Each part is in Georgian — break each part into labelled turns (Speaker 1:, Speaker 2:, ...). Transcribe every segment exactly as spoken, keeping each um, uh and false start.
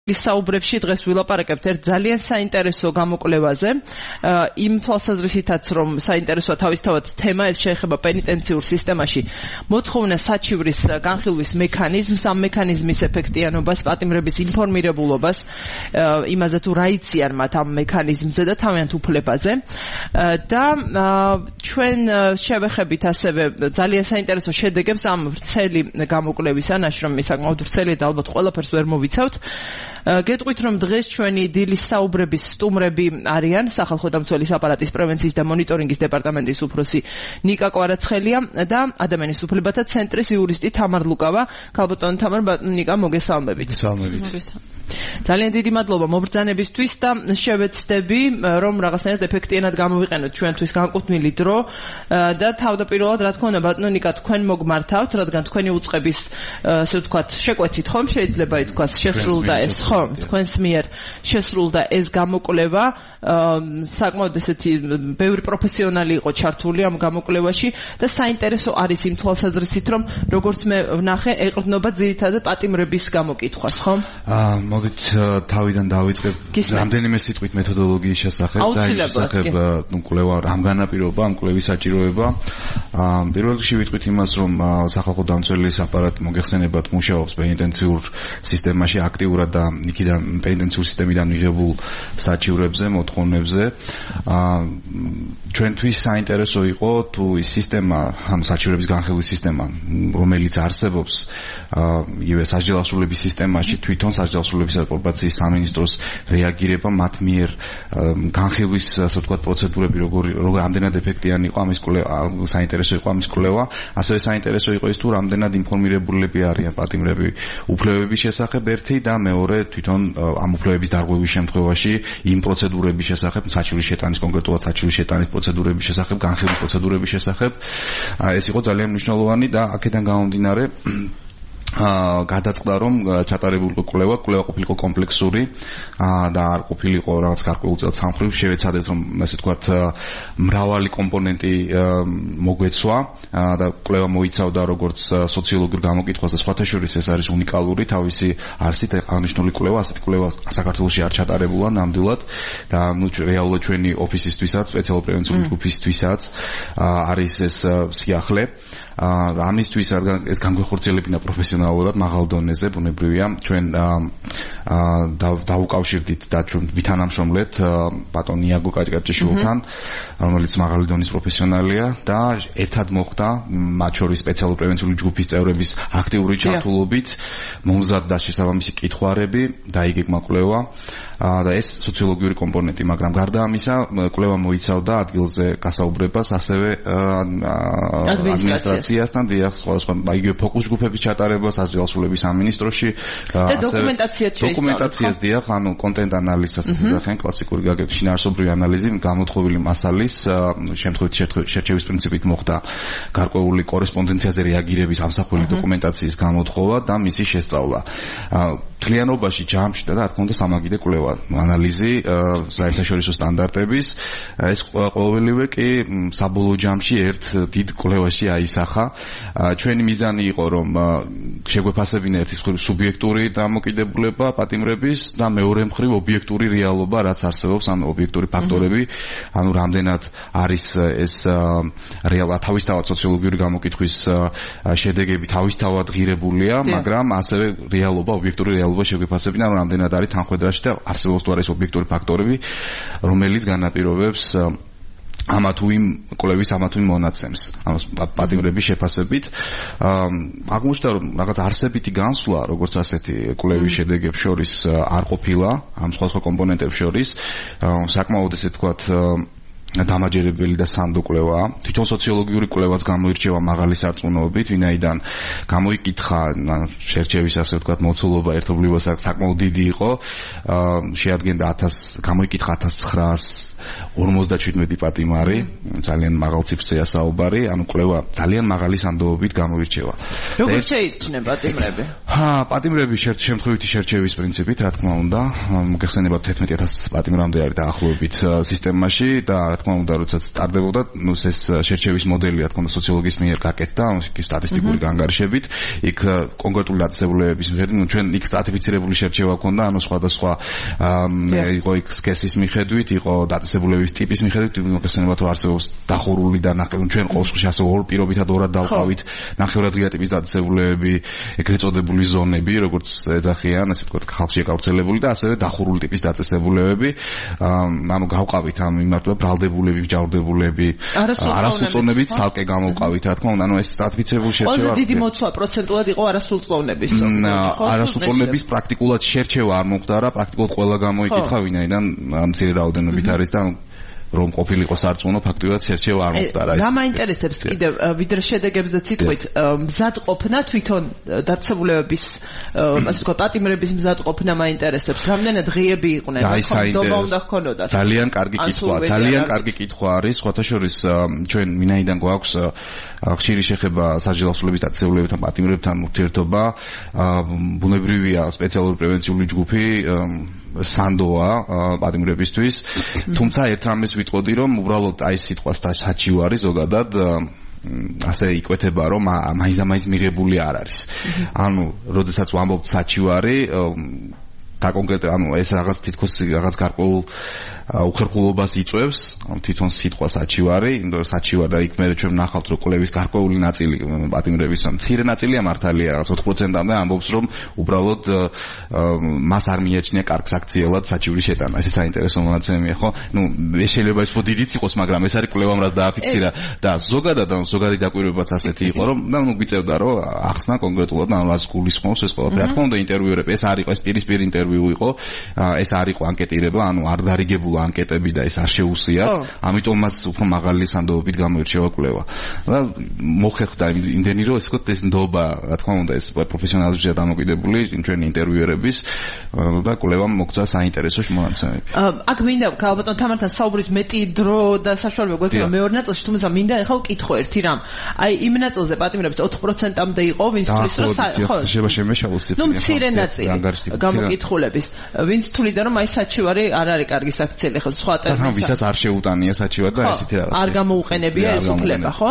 Speaker 1: საუბრებში დღეს ვილაპარაკებთ ერთ ძალიან საინტერესო გამოკვლევაზე. იმ თვალსაზრისითაც, რომ საინტერესოა თავისთავად თემა, ეს შეეხება პენიტენციურ სისტემაში მოთხოვნა საჩივრის განხილვის მექანიზმს, ამ მექანიზმის ეფექტიანობას, პატიმრების ინფორმირებულობას, იმაზე თუ რა იციან მათ ამ მექანიზმზე და თავიანთ უფლებაზე. და ჩვენ შევეხებით ასევე ძალიან საინტერესო შედეგებს ამ ვრცელი გამოკვლევისა, ნაშრომი საკმაოდ ვრცელია და ალბათ ყველაფერს ვერ მოვიცავთ. გეტყვით, რომ დღეს ჩვენი დილის საუბრების სტუმრები არიან სახალხო დამცველის აპარატის პრევენციის და მონიტორინგის დეპარტამენტის უფროსი ნიკა კვარაცხელია და ადამიანის უფლებათა ცენტრის იურისტი თამარ ლუკავა. ქალბატონო თამარ, ნიკა, მოგესალმებით.
Speaker 2: მოგესალმებით.
Speaker 1: ძალიან დიდი მადლობა მობრძანებისთვის და შევეცდები, რომ რაღაცნაირად ეფექტიანად გამოვიყენოთ ჩვენთვის განკუთვნილი დრო და თავდაპირველად, რა თქმა უნდა, ბატონო ნიკა, თქვენ მოგმართავთ, რადგან თქვენი უწყების, ასე ვთქვათ, შეკვეთით ხომ შეიძლება ითქვას, შესრულდა ეს ხო, თქვენს მიერ შესრულდა ეს გამოკვლევა, საკმაოდ ესეთი ბევრი პროფესიონალი იყო ჩართული ამ გამოკვლევაში და საინტერესო არის იმ თვალსაზრისით, რომ როგორც მე ვნახე, ეყრდნობა ძირითადად პატიმრების გამოკითხვას, ხო?
Speaker 2: აა, მოდით თავიდან დავიწყებ რამდენიმე სიტყვით მეთოდოლოგიის შესახებ და იმ შესახებ ნუ კვლევა რამ განაპირობა, ამ კვლევის საჭიროება. აა, პირველ რიგში ვიტყვით იმას, რომ სახალხო დამცველის აპარატი მოგეხსენებათ მუშაობს პენიტენციურ სისტემაში აქტიურად და იქიდან პენიტენციურ სისტემიდან მიღებულ საჩივრებზე, მოთხოვნებზე. აა ჩვენთვის საინტერესო იყო თუ ის სისტემა, ანუ საჩივრების განხილვის სისტემა, რომელიც არსებობს აა იგივე სასჯელოსნების სისტემაში, თვითონ სასჯელოსნების და პრობაციის სამინისტროს რეაგირება მათ მიერ განხილვის, ასე ვთქვათ, პროცედურები როგორი როგორ ამდენად ეფექტიანი იყო ამის კვლევა, საინტერესო იყო ამის კვლევა, ასევე საინტერესო იყო ის თუ რამდენად ინფორმირებულები არიან პატიმრები უფლებების შესახებ ერთი და მეორე თვითონ ამ უფლებების დარღვევის შემთხვევაში იმ პროცედურების შესახებ, საჩივრის შეტანის, კონკრეტულად საჩივრის შეტანის პროცედურების შესახებ, განხილვის პროცედურების შესახებ. ეს იყო ძალიან მნიშვნელოვანი და აქედან გამომდინარე აა გადაწყდა, რომ ჩატარებულიყო კვლევა, კვლევა ყოფილიყო კომპლექსური და არ ყოფილიყო რაღაც გარკვეულწილად სამხრივ, შევეცადეთ, რომ ასე ვთქვათ, მრავალი კომპონენტი მოგვეცვა და კვლევა მოიცავდა როგორც სოციოლოგიურ გამოკითხვას და სხვათა შორის ეს არის უნიკალური თავისი არსით აღნიშნული კვლევა, ასეთი კვლევა საქართველოში არ ჩატარებულა ნამდვილად და ნუ რეალურად ჩვენი ოფისისთვისაც, სპეციალურ პრევენციული ჯგუფისთვისაც არის ეს სიახლე. აა ამისთვის ეს განგვეხორციელებინა პროფესიონალურად მაღალ დონეზე, ბუნებრივია, ჩვენ აა დაუკავშირდით და ჩვენ ვითანამშრომლეთ ბატონ ნიაგო კაჭკაჭიშვილთან, რომელიც მაღალი დონის პროფესიონალია და ერთად მოხდა მათ შორის სპეციალური პრევენციული ჯგუფის წევრების აქტიური ჩართულობით მომზადდა შესაბამისი კითხვარები, დაიგეგმა კვლევა და ეს სოციოლოგიური კომპონენტი, მაგრამ გარდა ამისა, კვლევა მოიცავდა ადგილზე გასაუბრებას, ასევე ადმინისტრაციასთან, დიახ, სხვადასხვა იგივე ფოკუს ჯგუფების ჩატარებას, სასჯელოსნების სამინისტროში,
Speaker 1: და დოკუმენტაციაც შეისწავლეთ.
Speaker 2: დოკუმენტაციას, დიახ, ანუ კონტენტ ანალიზს ასახენ, კლასიკური გაგებით შინაარსობრივი ანალიზი, გამოთხოვილი მასალის, შემთხვევით შერჩევის პრინციპით მოხდა გარკვეული კორესპონდენციაზე რეაგირების ამსახველი დოკუმენტაციის გამოთხოვა და მისი შესწავლა. მთლიანობაში ჩამჩნდა და რა თქმა უნდა სამაგიდე კვლევა, ანალიზი საერთაშორისო სტანდარტების, ეს ყოველივე კი საბოლოო ჯამში ერთ დიდ კვლევაში აისახა. ჩვენი მიზანი იყო, რომ შეგვეფასებინა ერთის მხრივ სუბიექტური დამოკიდებულება პატიმრების და მეორე მხრივ ობიექტური რეალობა, რაც არსებობს, ან ობიექტური ფაქტორები, ანუ რამდენად არის ეს რეალურად თავისთავად სოციოლოგიური გამოკითხვის შედეგები თავისთავად ღირებულია, მაგრამ ასევე რეალობა, ობიექტური რეალობა შეგვეფასებინა, რომ რამდენად არის თანხმედრაში და არსებობს თუ არა ეს ობიექტური ფაქტორები, რომელიც განაპირობებს ამა თუ იმ კვლევის ამა თუ იმ მონაცემს, ანუ პატიმრების შეფასებით. აღმოჩნდა, რომ რაღაც არსებითი განსვლა, როგორც ასეთი კვლევის შედეგებს შორის არ ყოფილა, ამ სხვადასხვა კომპონენტებს შორის, საკმაოდ ესე ვთქვათ, დამაჯერებელი და სანდო კვლევაა. თვითონ სოციოლოგიური კვლევაც გამოირჩევა მაღალი სარწმუნოებით, ვინაიდან გამოიკითხა შერჩევის, ასე ვთქვათ, მოცულობა ერთობლივად საკმაოდ დიდი იყო. შეადგენდა ათას, გამოიკითხა ათას ცხრაას ორმოცდაშვიდმეტი პატიმარი, ძალიან მაღალ ციფრზეა საუბარი, ანუ კვლევა ძალიან მაღალი სანდოობით გამოირჩევა.
Speaker 1: როგორ შეიჩნე პატიმრები?
Speaker 2: ჰა, პატიმრები შემთხვევითი შერჩევის პრინციპით, რა თქმა უნდა, მოგეხსენებათ თერთმეტი ათასი პატიმრამდე არის დაახლოებით სისტემაში და რა თქმა უნდა, როდესაც სტარდებოდა, ნუ ეს შერჩევის მოდელი, რა თქმა უნდა, სოციოლოგიის მიერ გაკეთდა, იქ სტატისტიკური განგარიშებით, იქ კონკრეტული დაწესებულებების მიხედვით, ნუ ჩვენ იქ სტრატიფიცირებული შერჩევა ჰქონდა, ანუ სხვადასხვა იყო იქ სქესის მიხედვით, იყო დაწესებულების ტიპის მიხედვით, მოგეხსენებათ, რომ არსებობს დახურული და ნახევრად ჩვენ ყოველ შემთხვევაში ასე ორ პირობითად ორად დავყავით ნახევრადღია ტიპის დაწესებულებები, ეგრეთ წოდებული ზონები, როგორც ეძახიან, ასე ვთქვათ, ხალხში გავრცელებული და ასევე დახურული ტიპის დაწესებულებები, ანუ გავყავით ამ იმართება ბრალდებულები, ჯავრდებულები, არასრულწლოვნებიც ცალკე გამოვყავით, რა თქმა უნდა, ანუ ეს სტრატიფიცირებული შერჩევა.
Speaker 1: ყველაზე დიდი მოცვა პროცენტულად იყო არასრულწლოვნების.
Speaker 2: არასრულწლოვნების პრაქტიკულად შერჩევა არ მომხდარა, პრაქტიკულად ყველა გამოიკითხა, ვინაიდან მცირე რაოდენობით არის და რომ ყოფილიყო სარწმუნო ფაქტიურად შერჩევა არ მომხდარა.
Speaker 1: რა მაინტერესებს კიდევ ვიდრე შედეგებზე ციტყვით, მზადყოფნა თვითონ დაწესებულებების, ასე ვთქვათ, პატიმრების მზადყოფნა მაინტერესებს. რამდენად ღიები იყვნენ, ხომ უნდა ჰქონოდათ?
Speaker 2: ძალიან კარგი კითხვა, ძალიან კარგი კითხვა არის, სხვათა შორის ჩვენ ვინაიდან გვაქვს ხშირი შეხება სასჯელო ასრულების დაწესებულებებთან, პატიმრებთან ურთიერთობა, ბუნებრივია სპეციალური პრევენციული ჯგუფი სანდოა პატიმრებისთვის, თუმცა ერთ რამეს ვიტყოდი, რომ უბრალოდ აი სიტყვა საჩივარი ზოგადად ასე იკვეთება, რომ მაინც და მაინც მიღებული არ არის. ანუ, როდესაც ვამბობთ საჩივარი, და კონკრეტულად ანუ ეს რაღაც თითქოს რაღაც გარკვეულ უხერხულობას იწვევს, თვითონ სიტყვა საჩივარი, იმიტომ რომ საჩივარი და იქ მე ჩვენ ნახავთ რომ კვლევის გარკვეული ნაწილი პატიმრების მცირე ნაწილია მართალია რაღაც ოთხ პროცენტამდე ამბობს რომ უბრალოდ მას არ მიაჩნია კარგ საქციელად საჩივრის შეტანა. ესეც საინტერესო მონაცემია, ხო? ნუ ეს შეიძლება ის ფოდიდიც იყოს, მაგრამ ეს არის კვლევამ რაც დააფიქსირა და ზოგადად ანუ ზოგადი დაკვირვებაც ასეთი იყო, რომ ნუ გვიწევდა რომ ახსნა კონკრეტულად ანუ რას გულისხმობს ეს ყველაფერი. რა თქმა უნდა ინტერვიუები ეს არ იყო, ეს პირისპირ ინტერვიუ იყო, ეს არ იყო ანკეტირება, ანუ არ დარიგებული ანკეტები და ეს არ შეუსიათ, ამიტომაც უფრო მაღალი სანდოობით გამოირჩევა კვლევა. და მოხერხდა იმდენი რომ ეს ვთქვათ ეს ნდობა, რა თქმა უნდა ეს პროფესიონალიზმზე დამოკიდებული ჩვენი ინტერვიუერების და კვლევამ მოგცა საინტერესო მონაცემები.
Speaker 1: აქ მინდა ქალბატონ თამართან საუბრის მეტი დრო და საშუალება გვექნება მეორე ნაწილში, თუმცა მინდა ეხლა ვკითხო ერთი რამ. აი იმ ნაწილზე პატიმრების ოთხ პროცენტამდე იყო, ვინც თulis რომ
Speaker 2: ხო შეიძლება შემეშალოს
Speaker 1: ნუ მცირე ნაწილი გამოკითხულების, ვინც თვლიდა რომ აი საჩივარი არ არის კარგი საქციელი. ახლა სხვა ტერმინს.
Speaker 2: აჰა, ვისაც არ შეუტანია საჩივარი და ესეთი რაღაც.
Speaker 1: არ გამოუყენებია ეს უფლება, ხო?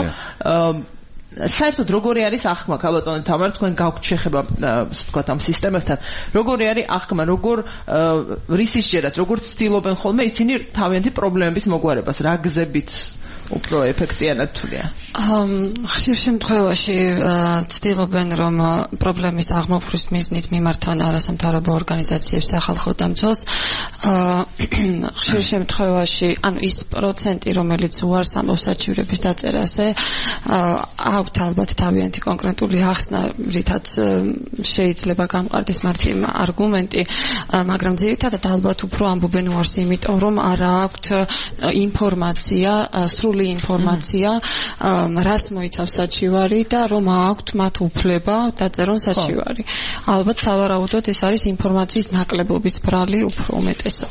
Speaker 1: საერთოდ როგორი არის აღქმა, ქალბატონო თამარ, თქვენ გაქვთ შეხება, ასე ვთქვათ, ამ სისტემასთან. როგორი არის აღქმა, როგორ რისისჯერად, როგორ ცდილობენ ხოლმე ისინი თავიანთი პრობლემების მოგვარებას, რა გზებით უფრო ეფექტიანად თვლიან?
Speaker 3: ხშირ შემთხვევაში ცდილობენ რომ პრობლემის აღმოფხვის მიზნით მიმართავენ არასამთავრობო ორგანიზაციებს, სახალხო დამცველს. ხშირ შემთხვევაში, ანუ ის პროცენტი, რომელიც უარს ამბობს საჩივრების დაწერაზე, აქვთ ალბათ თავიანთი კონკრეტული ახსნა, რითაც შეიძლება გამყარდეს მათი არგუმენტი, მაგრამ ძირითადად ალბათ უფრო ამბობენ უარს, იმიტომ რომ არ აქვთ ინფორმაცია, სრული ინფორმაცია, რას მოიცავს საჩივარი და რომ აქვთ მათ უფლება დაწერონ საჩივარი. ალბათ სავარაუდოდ ეს არის ინფორმაციის ნაკლებობის ბრალი უფრო უმეტესად.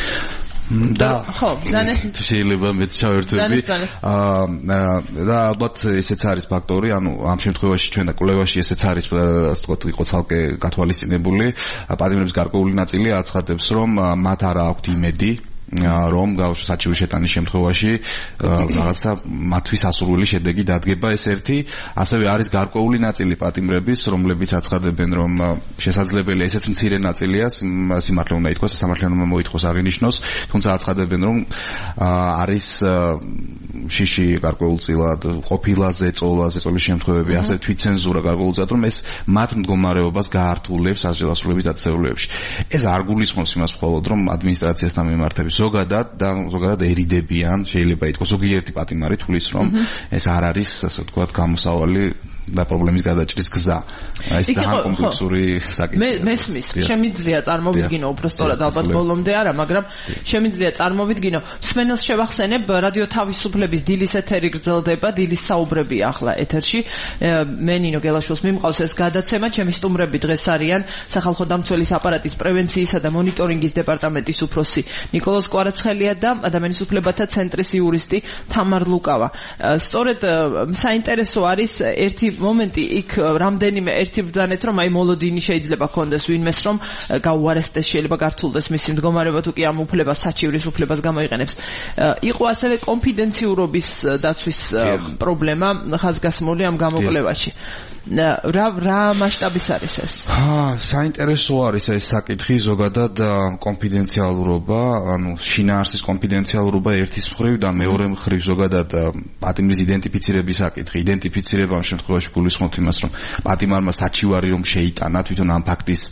Speaker 2: და
Speaker 1: ხო, ზანე
Speaker 2: შეიძლება მეც ჩავერთვები. აა და ალბათ ესეც არის ფაქტორი, ანუ ამ შემთხვევაში ჩვენ და კვლევაში ესეც არის, ასე ვთქვათ, იყო ცალკე გათვალისწინებული. პატიმრების გარკვეული ნაწილი აცხადებს, რომ მათ არ აქვთ იმედი რომ საჩივრის შეტანის შემთხვევაში რაღაცა მათთვის ასურველი შედეგი დადგება, ეს ერთი. ასევე არის გარკვეული ნაწილი პატიმრების, რომლებიც აცხადებენ, რომ შესაძლებელია, ესეც მცირე ნაწილია, სიმართლე უნდა ითქვას, სამართლე უნდა მოითხოვს აღინიშნოს, თუმცა აცხადებენ, რომ არის შიში გარკვეულწილად, ყოფილა ზეწოლა, ზეწოლის შემთხვევები, ასევე თვითცენზურა გარკვეულწილად, რომ ეს მათ მდგომარეობას გაართულებს სასჯელო ასრულების დაწესებულებებში. ეს არ გულისხმობს იმას მხოლოდ, რომ ადმინისტრაციასთან მიმართების ზოგადად და ზოგადად ერიდებიან, შეიძლება ითქვას ზოგიერთი პატიმარი თulis რომ ეს არ არის, ასე ვთქვათ, გამოსავალი და პრობლემის გადაჭრის გზა. ეს ძალიან კომპლექსური საკითხია.
Speaker 1: მე მესმის, შემიძლია წარმოვიდგინო უფრო სწორად, ალბათ ბოლომდე არა, მაგრამ შემიძლია წარმოვიდგინო. მსმენელს შევახსენებ, რადიო თავისუფლების დილის ეთერი გრძელდება, დილის საუბრები ახლა ეთერში. მე ნინო გელაშვილს მიმყავს ეს გადაცემა, ჩემი სტუმრები დღეს არიან სახალხო დამცველის აპარატის პრევენციისა და მონიტორინგის დეპარტამენტის უფროსი ნიკოლოზ კვარაცხელია და ადამიანის უფლებათა ცენტრის იურისტი თამარ ლუკავა. სწორედ საინტერესო არის ერთი მომენტი იქ რამდენიმე ერთი ბრძანეთ რომ აი მოლოდინი შეიძლება ქონდეს ვინმეს რომ გაუარესდეს შეიძლება გართულდეს მისი მდგომარეობა თუ კი ამ უფლებას საჩივრის უფლებას გამოიყენებს. იყო ასევე კონფიდენციურობის დაცვის პრობლემა ხაზგასმული ამ გამოკვლევაში. რა რა მასშტაბის არის ეს?
Speaker 2: აა საინტერესო არის ეს საკითხი ზოგადად კონფიდენციალურობა, ანუ შინაარსის კონფიდენციალურობა ერთის მხრივ და მეორე მხრივ ზოგადად პატიმრის იდენტიფიცირების საკითხი. იდენტიფიცირება ამ შემთხვევაში გულისხმობთ იმას, რომ პატიმარმა საჩივარი რომ შეიტანა თვითონ ამ ფაქტის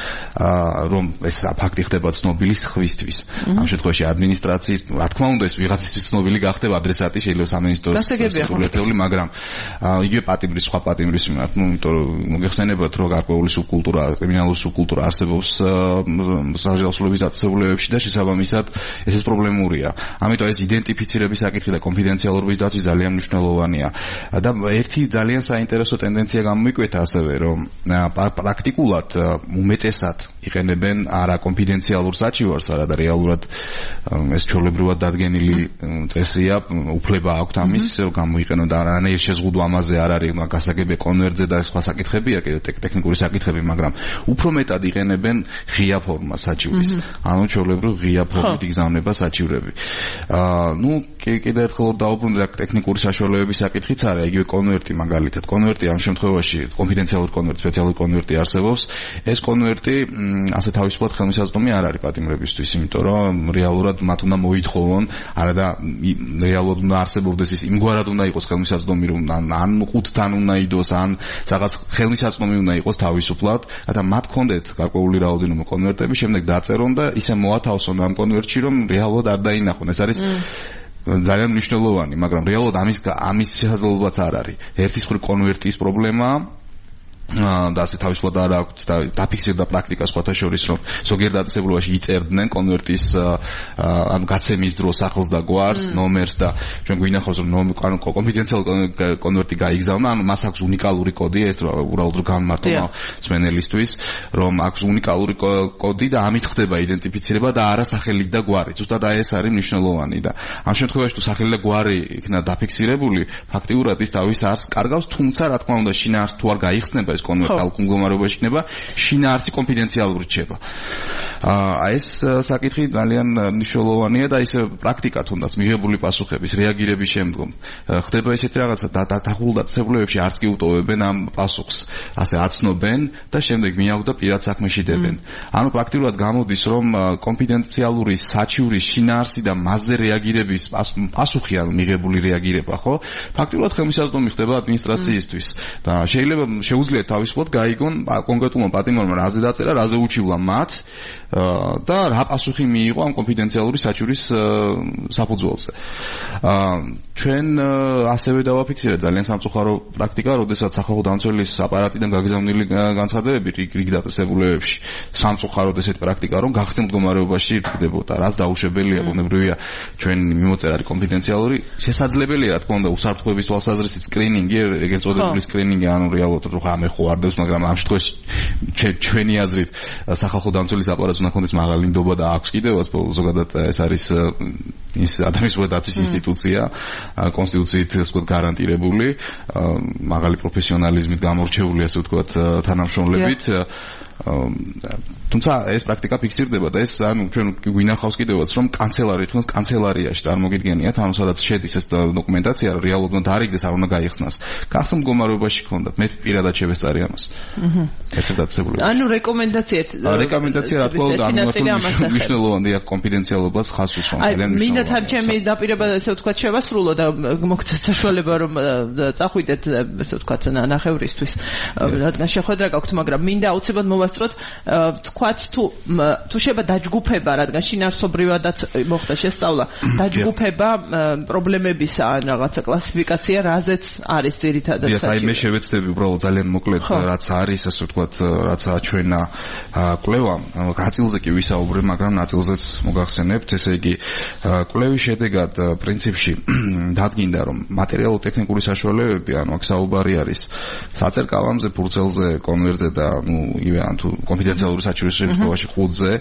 Speaker 2: რომ ეს ფაქტი ხდება ცნობილი სხვისთვის. ამ შემთხვევაში ადმინისტრაციის, რა თქმა უნდა, ეს ვიღაცისთვის ცნობილი გახდება ადრესატი შეიძლება სამინისტროს სრულიად, მაგრამ იგივე პატიმრის სხვა პატიმრის მიმართ, ну, იმიტომ რომ მოგეხსენებათ, რომ გარკვეული სუბკულტურა, კრიმინალური სუბკულტურა არსებობს საჯავშლოების დაწესებულებებში და შესაბამისად ეს ეს პრობლემურია. ამიტომ ეს იდენტიფიცირების საკითხი და კონფიდენციალურობის დაცვა ძალიან მნიშვნელოვანია. და ერთი ძალიან საინტერესო ტენდენცია გამოიკვეთა ასევე, რომ პრაქტიკულად უმეტესად იყენებენ არა კონფიდენციალურ საჩივარს, არადა რეალურად ეს ჩვეულებრივად დადგენილი წესია, უფლება აქვთ ამის, რომ გამოიყენონ და არანაირ შეზღუდვა ამაზე არ არის, გასაგებია კონვერტზე და სხვა საკითხებია, ტექნიკური საკითხები, მაგრამ უფრო მეტად იყენებენ ღია ფორმა საჩივრის. ანუ ჩვეულებრივ ღია ფორმით იგზავნება საჩივრები. აა, ну, კიდევ ერთხელ დავუბრუნდე ტექნიკური საშუალებების საკითხიც არა, იგივე კონვერტი მაგალითად. კონვერტი ამ შემთხვევაში კონფიდენციალური კონვერტი, სპეციალური კონვერტი არსებობს. ეს კონვერტი ასე თავისუფლად ხელმისაწვდომი არ არის პატიმრებისთვის, იმიტომ რომ რეალურად მათ უნდა მოითხოვონ, არა და რეალურად უნდა არსებობდეს ის იმგვარად უნდა იყოს ხელმისაწვდომი, რომ ან ყუთთან უნდა იდოს, ან რაღაც ხელმისაწვდომი უნდა იყოს თავისუფლად, რათა მათ კონდეთ გარკვეული რაოდენობა კონვერტები, შემდეგ დაწერონ და ისე მოათავსონ ამ კონვერტში, რომ რეალურად არ დაინახონ. ეს არის ძალიან მნიშვნელოვანი, მაგრამ რეალურად ამის ამის შესაძლებლობაც არ არის. ერთის მხრივ კონვერტის პრობლემაა და ასე თავისუფლად არ აქვს და დაფიქსირდა პრაქტიკა სხვათა შორის, რომ ზოგიერთ დაწესებულებაში იწერდნენ კონვერტის ანუ გაცემის დროს ახალს და გვარს, ნომერს და ჩვენ გვინახავს რომ კონფიდენციალური კონვერტი გაიგზავნა, ანუ მას აქვს უნიკალური კოდი, ეს უბრალოდ რომ გამმართო მსმენელისთვის, რომ აქვს უნიკალური კოდი და ამით ხდება იდენტიფიცირება და არა სახელი და გვარი. ზუსტად აი ეს არის მნიშვნელოვანი და ამ შემთხვევაში თუ სახელი და გვარი იქნა დაფიქსირებული, ფაქტიურად ის თავის არს კარგავს, თუმცა რა თქმა უნდა შინაარსს თუ არ გაიხსნება კონვერტი ალკულ მდგომარეობაში იქნება, შინაარსი კონფიდენციალური რჩება. აა ეს საკითხი ძალიან მნიშვნელოვანია და ის პრაქტიკა თუნდაც მიღებული პასუხების, რეაგირების შემდგომ ხდება ესეთი რაღაცა და დახულ დაწესებულებებში არც კი უტოვებენ ამ პასუხს, ასე აცნობენ და შემდეგ მიაქვს და პირად საქმეში დებენ. ანუ პრაქტიკულად გამოდის, რომ კონფიდენციალური საჩივრის შინაარსი და მასზე რეაგირების პასუხი ან მიღებული რეაგირება, ხო? ფაქტიურად ხელმისაწვდომი ხდება ადმინისტრაციისთვის და შეიძლება შეუძლიათ თავისუფლად გაიგონ კონკრეტულმა პატიმარმა რაზე დაწერა, რაზე უჩივლა მათ და რა პასუხი მიიღო ამ კონფიდენციალური საჩივრის საფუძველზე. ჩვენ ასევე დავაფიქსირეთ ძალიან სამწუხარო პრაქტიკა, როდესაც სახალხო დამცველის აპარატიდან გაგზავნილი განცხადებები რიგ დაწესებულებებში სამწუხაროდ ესეთ პრაქტიკა, რომ გახსნილ მდგომარეობაში ირკვდებოდა, რაც დაუშვებელია, ბუნებრივია ჩვენ მიმოწერა არის კონფიდენციალური, შესაძლებელია რა თქმა უნდა უსაფრთხოების თვალსაზრისით სკრინინგი, ეგრეთ წოდებული სკრინინგი, ანუ რეალურად რო ხა მე ხო არ დევს, მაგრამ ამ შემთხვევაში ჩვენი აზრით სახალხო დამცველის აპარატს უნდა ქონდეს მაღალი ნდობა და აქვს კიდევაც ზოგადად ეს არის ის ადამიანის დაცვის ინსტიტუცია, კონსტიტუციით ასე ვთქვათ გარანტირებული, მაღალი პროფესიონალიზმით გამორჩეული ასე ვთქვათ თანამშრომლებით. თუმცა ეს პრაქტიკა ფიქსირდება და ეს ანუ ჩვენ გვინახავს კიდევაც რომ კანცელარი თუნდაც კანცელარიაში წარმოგიდგენიათ, ანუ სადაც შედის ეს დოკუმენტაცია, რეალურად არ იგდეს, არ უნდა გაიხსნას. გახსნილ მდგომარეობაში ქონდათ, მე პირადად შევესწარი ამას. აჰა. ერთ დაწესებულებაში.
Speaker 1: ანუ რეკომენდაცია
Speaker 2: რეკომენდაცია რა თქმა უნდა ამ მნიშვნელოვანია კონფიდენციალობას ხას უსვამ.
Speaker 1: მინდა თან ჩემი დაპირება ესე ვთქვათ შევასრულო და მოგცეთ საშუალება რომ წახვიდეთ ესე ვთქვათ ნახევრისთვის. რადგან შეხვედრა გაქვთ, მაგრამ მინდა აუცილებლად მოვასწროთ თქვათ თუ თუ შეიძლება დაჯგუფება, რადგან შინაარსობრივადაც მოხდა შესწავლა, დაჯგუფება პრობლემებისა ან რაღაცა კლასიფიკაცია, რაზეც არის ძირითადად საჭირო.
Speaker 2: აი მე შევეცდები უბრალოდ ძალიან მოკლედ რაც არის ასე ვთქვათ, რაც აჩვენა კვლევა, ნაწილზე კი ვისაუბრებ, მაგრამ ნაწილზეც მოგახსენებთ, ესე იგი კვლევის შედეგად პრინციპში დადგინდა, რომ მატერიალურ-ტექნიკური საშუალებები, ანუ აქ საუბარი არის საწერ კალამზე, ფურცელზე, კონვერტზე და ნუ იგივე თუ კონფიდენციალური საჩივრის შემთხვევაში ხუთზე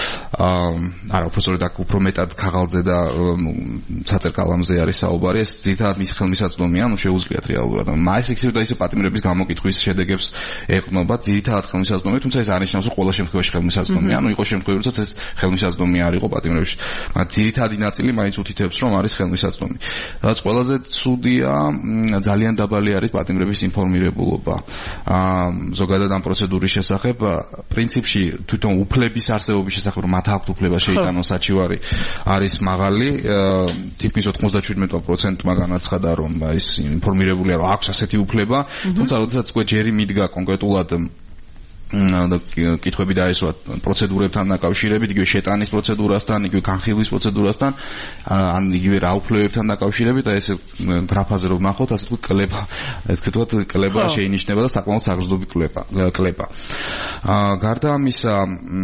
Speaker 2: არა უბრალოდ აქ უფრო მეტად ქაღალდზე და საწერკალამზე არის საუბარი ეს ძირითადად მის ხელმისაწვდომია ანუ შეუძლიათ რეალურად მას ისე და ისე პატიმრების გამოკითხვის შედეგებს ეყრდნობა ძირითადად ხელმისაწვდომი თუმცა ეს არ ნიშნავს რომ ყველა შემთხვევაში ხელმისაწვდომია ანუ იყო შემთხვევები როდესაც ეს ხელმისაწვდომი არ იყო პატიმრებში მაგრამ ძირითადი ნაწილი მაინც უთითებს რომ არის ხელმისაწვდომი რაც ყველაზე ცუდია ძალიან დაბალი არის პატიმრების ინფორმირებულობა ზოგადად ამ პროცედურის შესახებ პრინციპში თვითონ უფლების არსებობის შესახებ რომ მათ აქვთ უფლება შეიტანონ საჩივარი არის მაღალი თითქმის ოთხმოცდაშვიდმეტ პროცენტმა განაცხადა რომ ის ინფორმირებულია რომ აქვს ასეთი უფლება თუმცა როდესაც უკვე ჯერი მიდგა კონკრეტულად და კითხვები დაესვა პროცედურებთან დაკავშირებით, იგივე შეტანის პროცედურასთან, იგივე განხილვის პროცედურასთან, ან იგივე რა უფლებებთან დაკავშირებით, და ესე გრაფაზე რომ ნახოთ, ასე თქვით კლება, ეს თქვით კლება შეინიშნება და საკმაოდ საგრძნობი კლება, კლება. აა გარდა ამისა,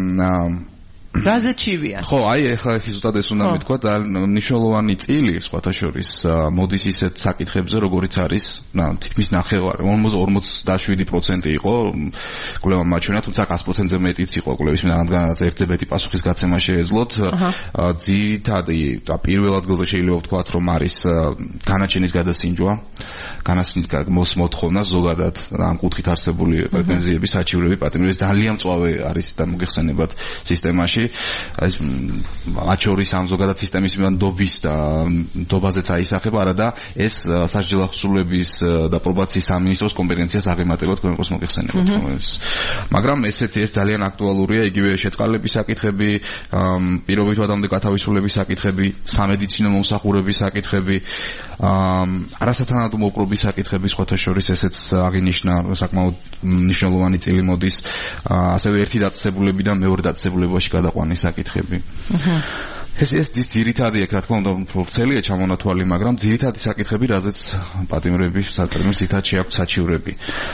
Speaker 1: რაზე ჩივია?
Speaker 2: ხო, აი ეხლა ზუსტად ეს უნდა მეთქვა და მნიშვნელოვანი წილი სხვათა შორის მოდის ისეთ საკითხებზე, როგორიც არის, თითქმის ნახევარი, ორმოცდაშვიდი პროცენტი იყო კვლევა მაჩვენა, თუმცა ას პროცენტზე მეტიც იყო კვლევის რადგანაც ერთზე მეტი პასუხისგაცემა შეეძლოთ. ძირითადი და პირველ ადგილზე შეიძლება ვთქვათ, რომ არის განაჩენის გადასინჯვა, განასინჯოს მოთხოვნა ზოგადად ამ კუთხით არსებული პრეტენზიები, საჩივრები, პატიმრები ძალიან მწვავე არის და მოგეხსენებათ სისტემაში. ეს მათ შორის ამ ზოგადად სისტემის ნდობის და ნდობაზეც აისახება, არადა ეს სასჯელო ახსულების და პრობაციის სამინისტროს კომპეტენციას აღემატება თქვენ როგორც მოგეხსენებათ. მაგრამ ესეთი ეს ძალიან აქტუალურია, იგივე შეწყალების საკითხები, პირობით ვადამდე გათავისუფლების საკითხები, სამედიცინო მომსახურების საკითხები, არასათანადო მოპყრობის საკითხები, სხვათა შორის ესეც აღინიშნა საკმაოდ მნიშვნელოვანი წილი მოდის, ასევე ერთი დაწესებულებიდან მეორე დაწესებულებაში გადაყვანის საკითხები. ეს ეს ძირითადია, რა თქმა უნდა, ვრცელია ჩამონათვალი, მაგრამ ძირითადი საკითხები, რაზეც პატიმრები საწარმოებს ძირითადად შეაქვთ საჩივრები.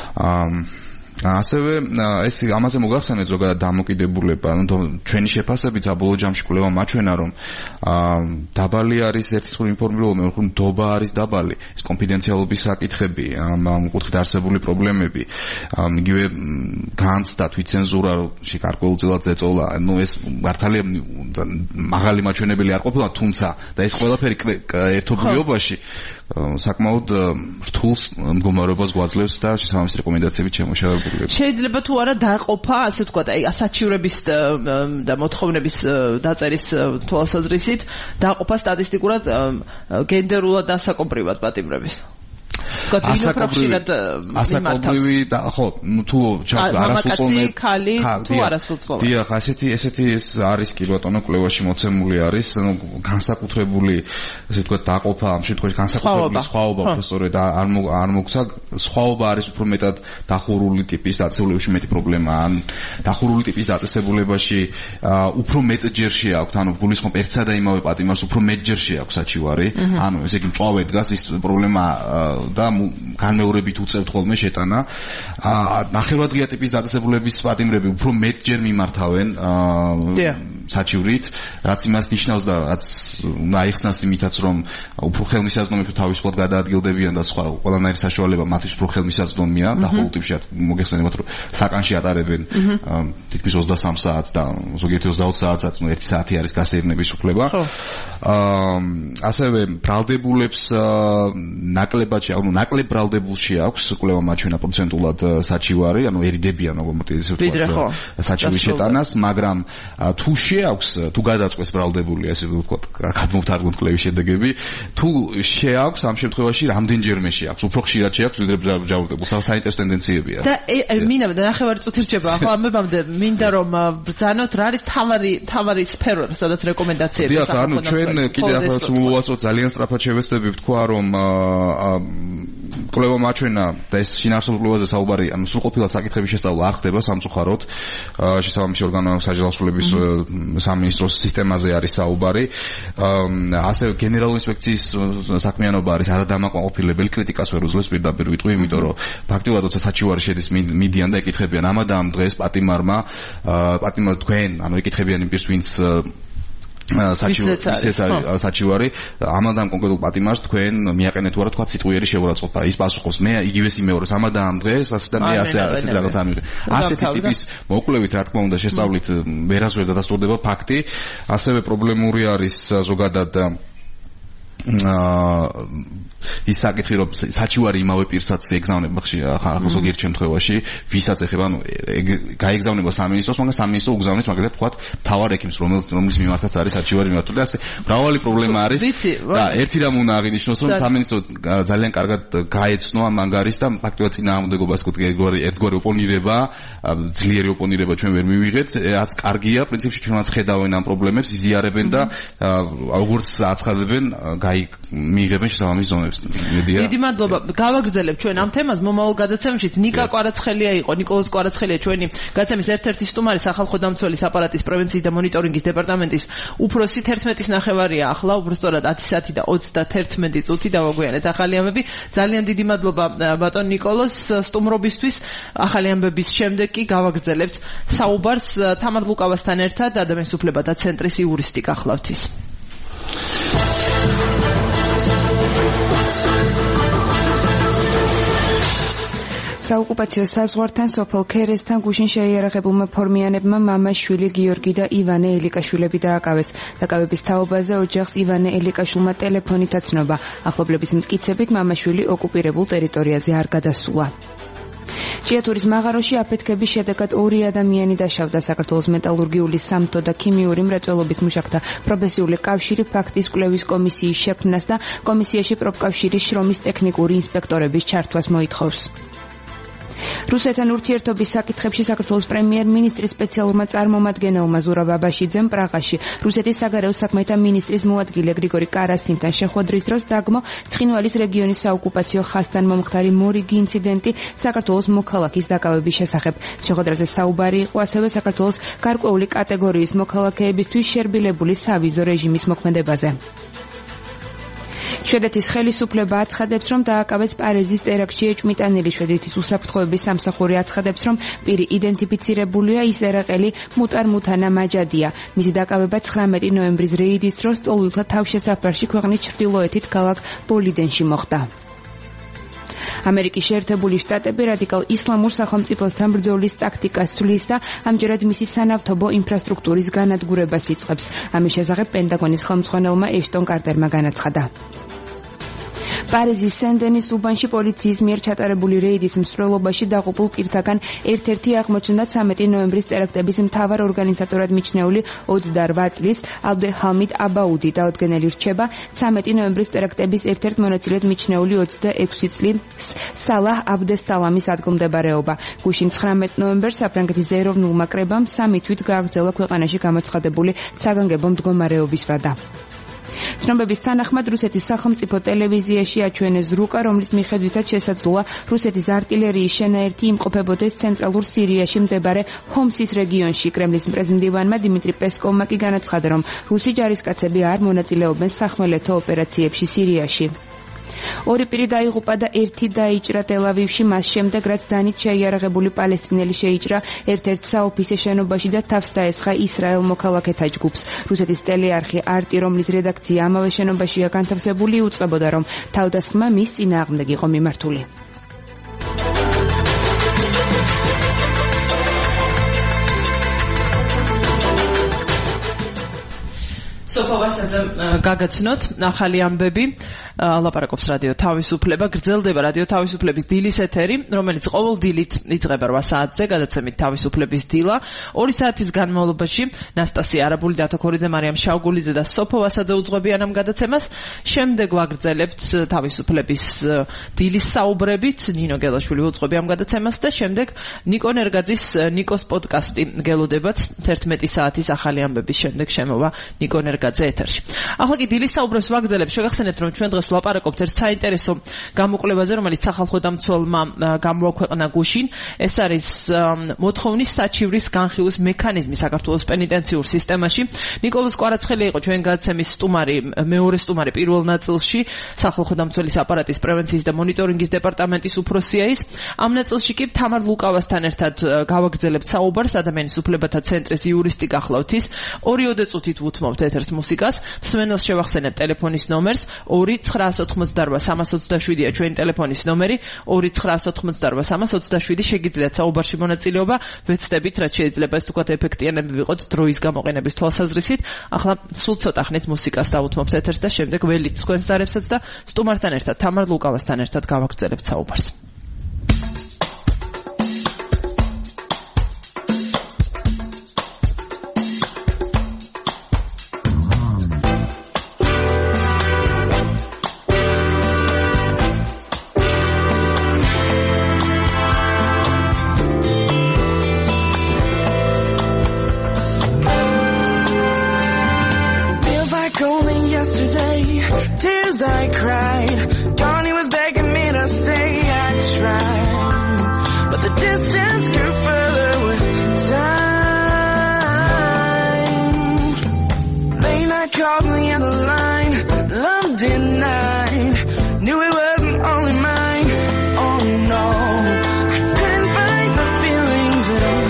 Speaker 2: ასევე ეს ამაზე მოგახსენეთ ზოგადად დამოკიდებულება, ანუ ჩვენი შეფასებით საბოლოო ჯამში კვლევა მაჩვენა, რომ დაბალი არის ერთის მხრივ ინფორმირებულობა, მეორე მხრივ ნდობა არის დაბალი, ეს კონფიდენციალობის საკითხები, ამ კუთხით არსებული პრობლემები, იგივე განცდა, თვითცენზურა, გარკვეულწილად ეწოლა, ანუ ეს მართალია მაღალი მაჩვენებელი არ ყოფილა, თუმცა და ეს ყველაფერი ერთობლიობაში საკმაოდ რთულ მდგომარეობას გვაძლევს და შესაბამისი რეკომენდაციებით შემოშევებული.
Speaker 1: შეიძლება თუ არა დაყოფა, ასე ვთქვათ, აი საჩივრების და მოთხოვნების დაწერის თვალსაზრისით დაყოფა სტატისტიკურად გენდერულად დასაკომპრივად პატიმრების.
Speaker 2: ასაკობრივი და ხო, თუ
Speaker 1: არასრულწლოვანი ქალი თუ არასრულწლოვანი.
Speaker 2: დიახ, ასეთი ესეთი ეს არის კი ბატონო კვლევაში მოცემული არის, ანუ განსაკუთრებული, ასე ვთქვათ, დაყოფა, ამ შემთხვევაში განსაკუთრებული სხვაობა უბრალოდ არ არ მოგცა, სხვაობა არის უფრო მეტად დახურული ტიპის დაწესებულებაში მეტი პრობლემა, ან დახურული ტიპის დაწესებულებაში უფრო მეტჯერ შეაქვთ, ანუ გულისხმობ ერთსა და იმავე პატიმარს უფრო მეტჯერ შეაქვთ საჩივარი, ანუ ესე იგი მწვავე დგას ის პრობლემა და განმეორებით უწევთ ხოლმე შეტანა. ნახევარდღია ტიპის დაწესებულების პატიმრები უფრო მეტჯერ მიმართავენ საჩივრით, რაც იმას ნიშნავს და რაც უნდა აიხსნას იმითაც, რომ უფრო ხელმისაწვდომები თავისუფლად გადაადგილდებიან და სხვა ყველანაირი საშუალება მათთვის უფრო ხელმისაწვდომია, დახურულ ტიპში მოგეხსენებათ, რომ საკანში ატარებენ თითქმის ოცდასამ საათს და ზოგიერთი ოცდაოთხ საათსაც, ну ერთი საათი არის გასეირნების უფლება. ასევე ბრალდებულებს ნაკლებად ანუ ნაკლებ ბრალდებულში აქვს კვლევა მაჩვენა პროცენტულად საჩივარი, ანუ ერიდებიან როგორც ისე ვთქვათ საჩივრის შეტანას, მაგრამ თუ შეაქვს, თუ გადაწყვეს ბრალდებული, ასე ვთქვათ, გადმოვთარგმნოთ კვლევის შედეგები, თუ შეაქვს, ამ შემთხვევაში რამდენჯერმე შეაქვს, უფრო ხშირად შეაქვს, ვიდრე ბრალდებულს. საინტერესო ტენდენციებია.
Speaker 1: და მინდა და ნახევარი წუთი რჩება, ხო, ამებამდე მინდა რომ ბრძანოთ რა არის თავარი თავარი სფერო, სადაც რეკომენდაციები
Speaker 2: დიახ, ანუ ჩვენ კიდე ახლა უვასწროთ ძალიან სწრაფად შევეცდები ვთქვა, რომ კვლევა მაჩვენა და ეს შინაარსობრივ კვლევაზე საუბარი, ანუ სრულყოფილად საკითხების შესწავლა არ ხდება სამწუხაროდ. შესაბამისი ორგანო სასჯელო ახსულების სამინისტროს სისტემაზე არის საუბარი. ასევე გენერალური ინსპექციის საქმიანობა არის არადამაკმაყოფილებელი, კრიტიკას ვერ უძლებს პირდაპირ ვიტყვი, იმიტომ რომ ფაქტიურად როცა საჩივარი შედის მიდიან და ეკითხებიან ამად ამ დღეს პატიმარმა, პატიმარ თქვენ, ანუ ეკითხებიან იმ პირს, ვინც საჩივარი საჩივარი ამადან კონკრეტულ პატიმარს თქვენ მიაყენეთ თუ არა თქვა სიტყვიერი შეურაცხყოფა ის პასუხობს მე იგივეს იმეორებს ამადან ამ დღეს ასე და მე ასე ასეთ რაღაც ამიღე ასეთი ტიპის მოკვლევით რა თქმა უნდა შესწავლით ვერას ვერ დადასტურდება ფაქტი ასევე პრობლემური არის ზოგადად ის საკითხი რომ საჩივარი იმავე პირსაც ეგზავნება ხახ ზოგიერთ შემთხვევაში ვისაც ეხება ანუ გაეგზავნება სამინისტროს მაგრამ სამინისტრო უგზავნის მაგალითად ვთქვათ მთავარ ექიმს რომელიც რომლის მიმართაც არის საჩივარი მიმართული ასე მრავალი პრობლემა არის და ერთი რამ უნდა აღინიშნოს რომ სამინისტრო ძალიან კარგად გაეცნო ამ ანგარიშს და ფაქტობრივად წინააღმდეგობას კუთვნილი ერთგვარი ოპონირება ძლიერი ოპონირება ჩვენ ვერ მივიღეთ რაც კარგია პრინციპში ჩვენაც ხედავენ ამ პრობლემებს იზიარებენ და როგორც აცხადებენ მიიღებენ შესაბამის ზონებს
Speaker 1: დიდი მადლობა. გავაგრძელებ ჩვენ ამ თემას მომავალ გადაცემაშიც ნიკა კვარაცხელია იყო, ნიკოლოზ კვარაცხელია ჩვენი გადაცემის ერთ-ერთი სტუმარი სახალხო დამცველის აპარატის პრევენციის და მონიტორინგის დეპარტამენტის უფროსი თერთმეტის ნახევარია ახლა, უბრალოდ ათი საათი და ოცდათერთმეტი წუთი დავაგვიანეთ ახალი ამბები. ძალიან დიდი მადლობა ბატონ ნიკოლოზ სტუმრობისთვის. ახალი ამბების შემდეგ კი გავაგრძელებთ საუბარს თამარ ლუკავასთან ერთად ადამიანის უფლებათა ცენტრის იურისტი გახლავთის.
Speaker 4: საოკუპაციო საზღვართან სოფელ ქერესთან გუშინ შეიარაღებულმა ფორმიანებმა მამას შვილი გიორგი და ივანე ელიკაშვილები დააკავეს. დაკავების თაობაზე ოჯახს ივანე ელიკაშვილმა ტელეფონით აცნობა. ახლობლების მტკიცებით მამაშვილი ოკუპირებულ ტერიტორიაზე არ გადასულა. ჭიათურის მაღაროში აფეთქების შედეგად ორი ადამიანი დაშავდა. საქართველოს მეტალურგიული, სამთო და ქიმიური მრეწველობის მუშაკთა პროფესიული კავშირი ფაქტის კვლევის კომისიის შექმნას და კომისიაში პროფკავშირის შრომის ტექნიკური ინსპექტორების ჩართვას მოითხოვს. რუსეთთან ურთიერთობის საკითხებში საქართველოს პრემიერ-მინისტრის სპეციალურმა წარმომადგენელმა ზურაბ ბაბაშიძემ პრაღაში რუსეთის საგარეო საქმეთა მინისტრის მოადგილე გრიგორი კარასინთან შეხვედრის დროს დაგმო ცხინვალის რეგიონის საოკუპაციო ხაზთან მომხდარი მორიგი ინციდენტი საქართველოს მოქალაქის დაკავების შესახებ. შეხვედრაზე საუბარი იყო ასევე საქართველოს გარკვეული კატეგორიის მოქალაქეებისთვის შერბილებული სავიზო რეჟიმის მოქმედებაზე. შვედეთის ხელისუფლება აცხადებს, რომ დააკავეს პარიზის ტერაქტში ეჭვმიტანილი შვედეთის უსაფრთხოების სამსახური აცხადებს, რომ პირი იდენტიფიცირებულია ის ერაყელი მუტარ მუთანა მაჯადია. მისი დაკავება ცხრამეტი ნოემბრის რეიდის დროს ტოლვილთა თავშესაფარში ქვეყნის ჩრდილოეთით ქალაქ ბოლიდენში მოხდა. ამერიკის შეერთებული შტატები რადიკალ ისლამურ სახელმწიფოსთან ბრძოლის ტაქტიკას ცვლის და ამჯერად მისი სანავთობო ინფრასტრუქტურის განადგურებას იწყებს. ამის შესახებ პენტაგონის ხელმძღვანელმა ეშტონ კარტერმა განაცხადა. პარიზის სენ-დენის უბანში პოლიციის მიერ ჩატარებული რეიდის მსვლელობაში დაღუპულ პირთაგან ერთ-ერთი აღმოჩნდა ცამეტი ნოემბრის ტერაქტების მთავარ ორგანიზატორად მიჩნეული ოცდარვა წლის აბდელჰამიდ აბაუდი. დაუდგენელი რჩება ცამეტი ნოემბრის ტერაქტების ერთ-ერთ მონაწილედ მიჩნეული ოცდაექვსი წლის სალაჰ აბდესალამის ადგილმდებარეობა. გუშინ ცხრამეტი ნოემბერს საფრანგეთის ეროვნულმა კრებამ სამი თვით გააგრძელა ქვეყანაში გამოცხადებული საგანგებო მდგომარეობის ვადა. ცნობების თანახმად რუსეთის სახელმწიფო ტელევიზიაში აჩვენეს ზრუკა, რომლის მიხედვითაც შესაძლოა რუსეთის არტილერიის შენაერთი იმყოფებოდეს ცენტრალურ სირიაში მდებარე ჰომსის რეგიონში. კრემლის პრეზიდენტმა დიმიტრი პესკოვმა კი განაცხადა, რომ რუსი ჯარისკაცები არ მონაწილეობენ სახმელეთო ოპერაციებში სირიაში. ორი პირი დაიღუპა და ერთი დაიჭრა ტელ-ავივში, მას შემდეგ რაც დანით შეიარაღებული პალესტინელი შეიჭრა ერთ-ერთ საოფისე შენობაში და თავს დაესხა ისრაელ მოქალაქეთა ჯგუფს. რუსეთის ტელეარხი არტი, რომლის რედაქცია ამავე შენობაშია განთავსებული, უწყებოდა, რომ თავდასხმა მის წინააღმდეგ იყო მიმართული.
Speaker 1: სოფოვასაძე გაგაცნოთ ახალი ამბები. ლაპარაკობს რადიო თავისუფლება, გრძელდება რადიო თავისუფლების დილის ეთერი, რომელიც ყოველ დილით იწყება რვა საათზე, გადაცემით თავისუფლების დილა. ორი საათის განმავლობაში ნასტასია არაბული, დათო ქორიძე, მარიამ შავგულიძე და სოფოვასაძე უძღვებიან ამ გადაცემას. შემდეგ ვაგრძელებთ თავისუფლების დილის საუბრებით, ნინო გელაშვილი უძღვები ამ გადაცემას და შემდეგ ნიკო ნერგაძის ნიკოს პოდკასტი გელოდებათ თერთმეტი საათის ახალი ამბების შემდეგ შემოვა ნიკო ნერგაძე ეთერში. ახლა კი დილის საუბრებს ვაგრძელებ. შეგახსენებთ, რომ ჩვენ დღეს ვლაპარაკობთ ერთ საინტერესო გამოკვლევაზე, რომელიც სახალხო დამცველმა გამოაქვეყნა გუშინ. ეს არის მოთხოვნის საჩივრის განხილვის მექანიზმი საქართველოს პენიტენციურ სისტემაში. ნიკოლოზ კვარაცხელი იყო ჩვენ გადაცემის სტუმარი, მეორე სტუმარი პირველ ნაწილში, სახალხო დამცველის აპარატის პრევენციის და მონიტორინგის დეპარტამენტის უფროსია ის. ამ ნაწილში კი თამარ ლუკავასთან ერთად გავაგრძელებთ საუბარს ადამიანის უფლებათა ცენტრის იურისტი გახლავთ ის. ორიოდე წუთით უთმობთ ეთერს მუსიკას. მსმენელს შევახსენებ ტელეფონის ნომერს ორი ცხრაას ოთხმოცდაარბა სამას ოცდაშვიდია ჩვენი ტელეფონის ნომერი ორი ცხრაას ოთხმოცდაარბა სამას ოცდაშვიდი შეგიძლიათ საუბარში მონაწილეობა ვეცდებით რაც შეიძლება ეს თქვათ ეფექტიანები ვიყოთ დროის გამოყენების თვალსაზრისით. ახლა სულ ცოტა ხნით მუსიკას დავუთმობთ ეთერს და შემდეგ ველით თქვენს დარებსაც და სტუმართან ერთად თამარ ლუკავასთან ერთად გავაგრძელებთ საუბარს.
Speaker 5: I cried, Donnie was begging me to stay. I tried, but the distance grew further with time. Late night called me on the line, love denied, knew it wasn't only mine. Oh no, I couldn't fight the feelings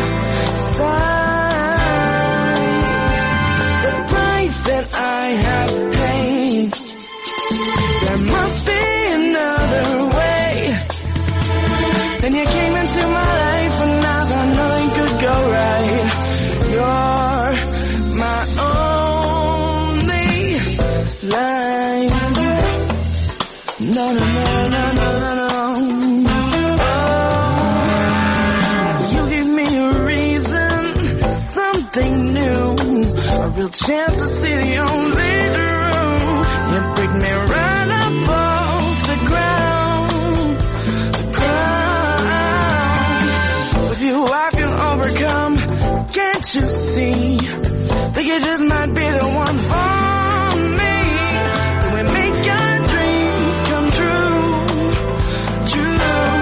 Speaker 5: inside. The price that I have paid. There must be another way. Then you came into my life and I thought nothing could go right. You're my only life. No, no, no, no, no, no, no. Oh, you give me a reason, something new, a real chance to see the only truth. You break me right up off the ground, the ground. With you I feel overcome, can't you see? Think you just might be the one for me. Can we make our dreams come true, true?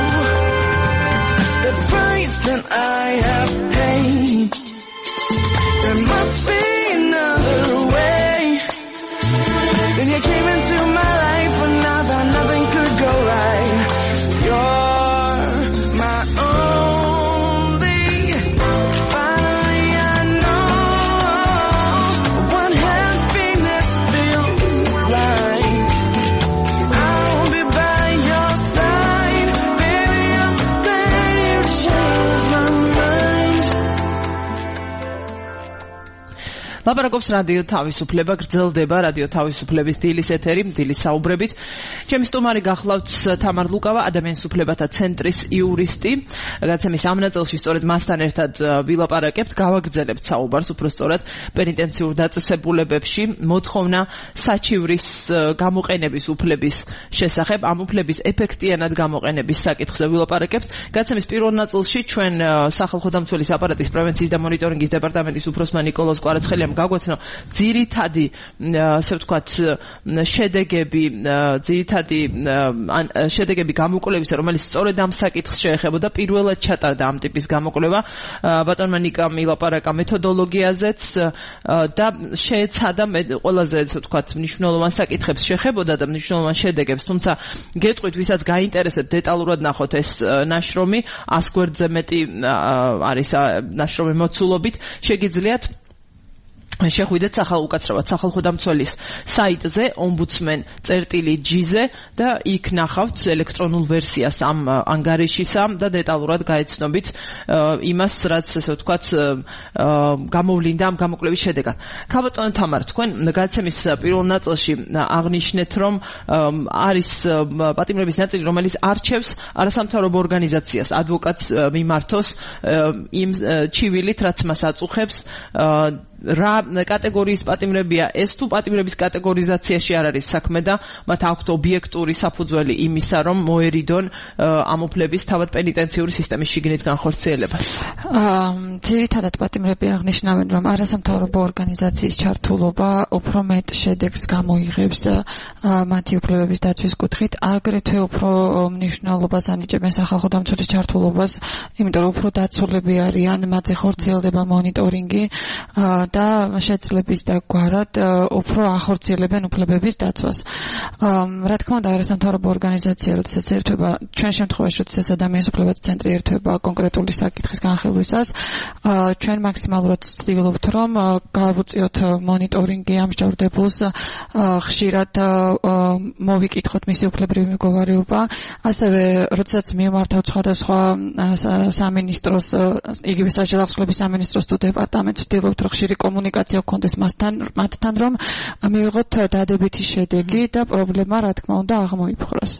Speaker 5: The price that I have paid. There must be another way. Then you came into my life and I thought nothing could go right. You're my only. Finally I know what happiness feels like. I'll be by your side, baby. I'm glad you changed my mind.
Speaker 1: ლაპარაკობს რადიო თავისუფლება, გრძელდება რადიო თავისუფლების დილის ეთერი, დილის საუბრებით. ჩემი სტუმარი გახლავთ თამარ ლუკავა, ადამიანის უფლებათა ცენტრის იურისტი. გადაცემის ამ ნაწილში სწორედ მასთან ერთად ვილაპარაკებთ, გავაგრძელებთ საუბარს უფრო სწორად პენიტენციურ დაწესებულებებში მოთხოვნა საჩივრის გამოყენების უფლების შესახებ, ამ უფლების ეფექტიანად გამოყენების საკითხზე ვილაპარაკებთ. გადაცემის პირველ ნაწილში ჩვენ სახალხო დამცველის აპარატის პრევენციის და მონიტორინგის დეპარტამენტის უფროსმა ნიკოლოზ კვარაცხელიამ გაგვაცნო ძირითადი ასე ვთქვათ შედეგები ძირითადი შედეგები გამოკვლევისა, რომელიც სწორედ ამ საკითხს შეეხებოდა. პირველად ჩატარდა ამ ტიპის გამოკვლევა ბატონმა ნიკამ ილაპარაკა მეთოდოლოგიაზეც და შეეცადა ყველაზე ასე ვთქვათ მნიშვნელოვან საკითხებს შეეხებოდა და მნიშვნელოვან შედეგებს, თუმცა გეტყვით ვისაც გაინტერესებთ დეტალურად ნახოთ ეს ნაშრომი, ას გვერდზე მეტი არის ნაშრომი მოცულობით, შეგიძლიათ შეხვიდეთ უკაცრავად სახალხო დამცველის საიტზე ombudsman.gr-ზე და იქ ნახავთ ელექტრონულ ვერსიას ამ ანგარიშისა და დეტალურად გაეცნობით იმას, რაც ასე ვთქვათ გამოვლინდა ამ გამოკვლევის შედეგად. ქალბატონო თამარ, თქვენ გადაცემის პირველ ნაწილში აღნიშნეთ, რომ არის პატიმრების ნაწილი, რომელიც არჩევს არასამთავრობო ორგანიზაციას, ადვოკატს მიმართოს იმ ჩივილით, რაც მას აწუხებს, რა კატეგორიის პატიმრებია ეს, თუ პატიმრების კატეგორიზაციაში არ არის საქმე და მათ აქვთ ობიექტური საფუძველი იმისა, რომ მოერიდონ ამ უფლების თავად პენიტენციური სისტემის შიგნით განხორციელებას.
Speaker 3: ძირითადად პატიმრები აღნიშნავენ, რომ არასამთავრობო ორგანიზაციის ჩართულობა უფრო მეტ შედეგს გამოიღებს მათი უფლებების დაცვის კუთხით, აგრეთვე უფრო მნიშვნელობას ანიჭებენ სახალხო დამცველის ჩართულობას, იმიტომ რომ უფრო დაცულები არიან, მათზე ხორციელდება მონიტორინგი და შეძლების და გვარად უფრო ახორციელებენ უფლებების დაცვას. რა თქმა უნდა, არასამთავრობო ორგანიზაცია, როდესაც ერთვება, ჩვენ შემთხვევაში, როდესაც ადამიანის უფლებათა ცენტრი ერთვება კონკრეტული საკითხის განხილვისას, ჩვენ მაქსიმალურად ვცდილობთ, რომ გავუწიოთ მონიტორინგი ამსჯავრდებულს, ხშირად მოვიკითხოთ მისი უფლებრივი მდგომარეობა, ასევე როდესაც მივმართავთ სხვადასხვა სამინისტროს, იგივე საჯარო აღსრულების სამინისტროს თუ დეპარტამენტს, ვცდილობთ, რომ ხშირი კომუნიკაცია გქონდეს მასთან, მათთან, რომ მივიღოთ დადებითი შედეგი და პრობლემა, რა თქმა უნდა, აღმოიფხვრას.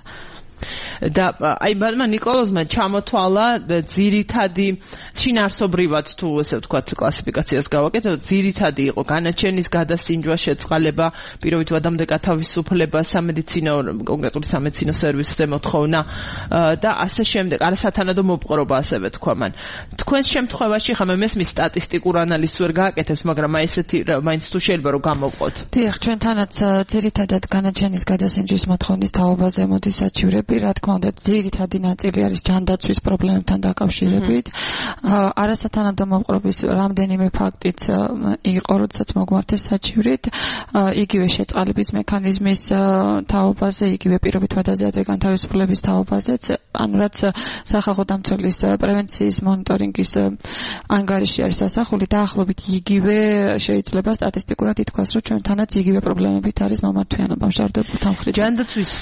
Speaker 1: და აი ბატონმა ნიკოლოზმა ჩამოთვალა ძირითადი შინაარსობრივად თუ ესე ვთქვათ კლასიფიკაციას გავაკეთოთ, ძირითადი იყო განაჩენის გადასინჯვა, შეწყალება, პირობით ვადამდე გათავისუფლება, სამედიცინო კონკრეტული სამედიცინო სერვისზე მოთხოვნა და ასე შემდეგ, არასათანადო მოპყრობა ასევე თქვა მან. თქვენს შემთხვევაში ხომ მესმის სტატისტიკურ ანალიზს ვერ გააკეთებს, მაგრამ აი ესეთი მაინც თუ შეიძლება რომ გამოვყოთ.
Speaker 3: დიახ, ჩვენთანაც ძირითადად განაჩენის გადასინჯვის მოთხოვნის თაობაზე მოდის საჩივრები. რა თქმა უნდა, ძირითადი ნაწილი არის ჯანდაცვის პრობლემებთან დაკავშირებით. არასათანადო მოპყრობის რამდენიმე ფაქტიც იყო, როდესაც მოგვართეს საჩივრით, იგივე შეწყალების მექანიზმის თაობაზე, იგივე პირობით ვადაზე ადრე განთავისუფლების თაობაზეც, ანუ რაც სახალხო დამცველის პრევენციის მონიტორინგის ანგარიში არის ასახული, დაახლოებით იგივე შეიძლება სტატისტიკურად ითქვას, რომ ჩვენთანაც იგივე პრობლემებით არის მომართვიანობა მშრდებულთა მხრიდან.
Speaker 1: ჯანდაცვის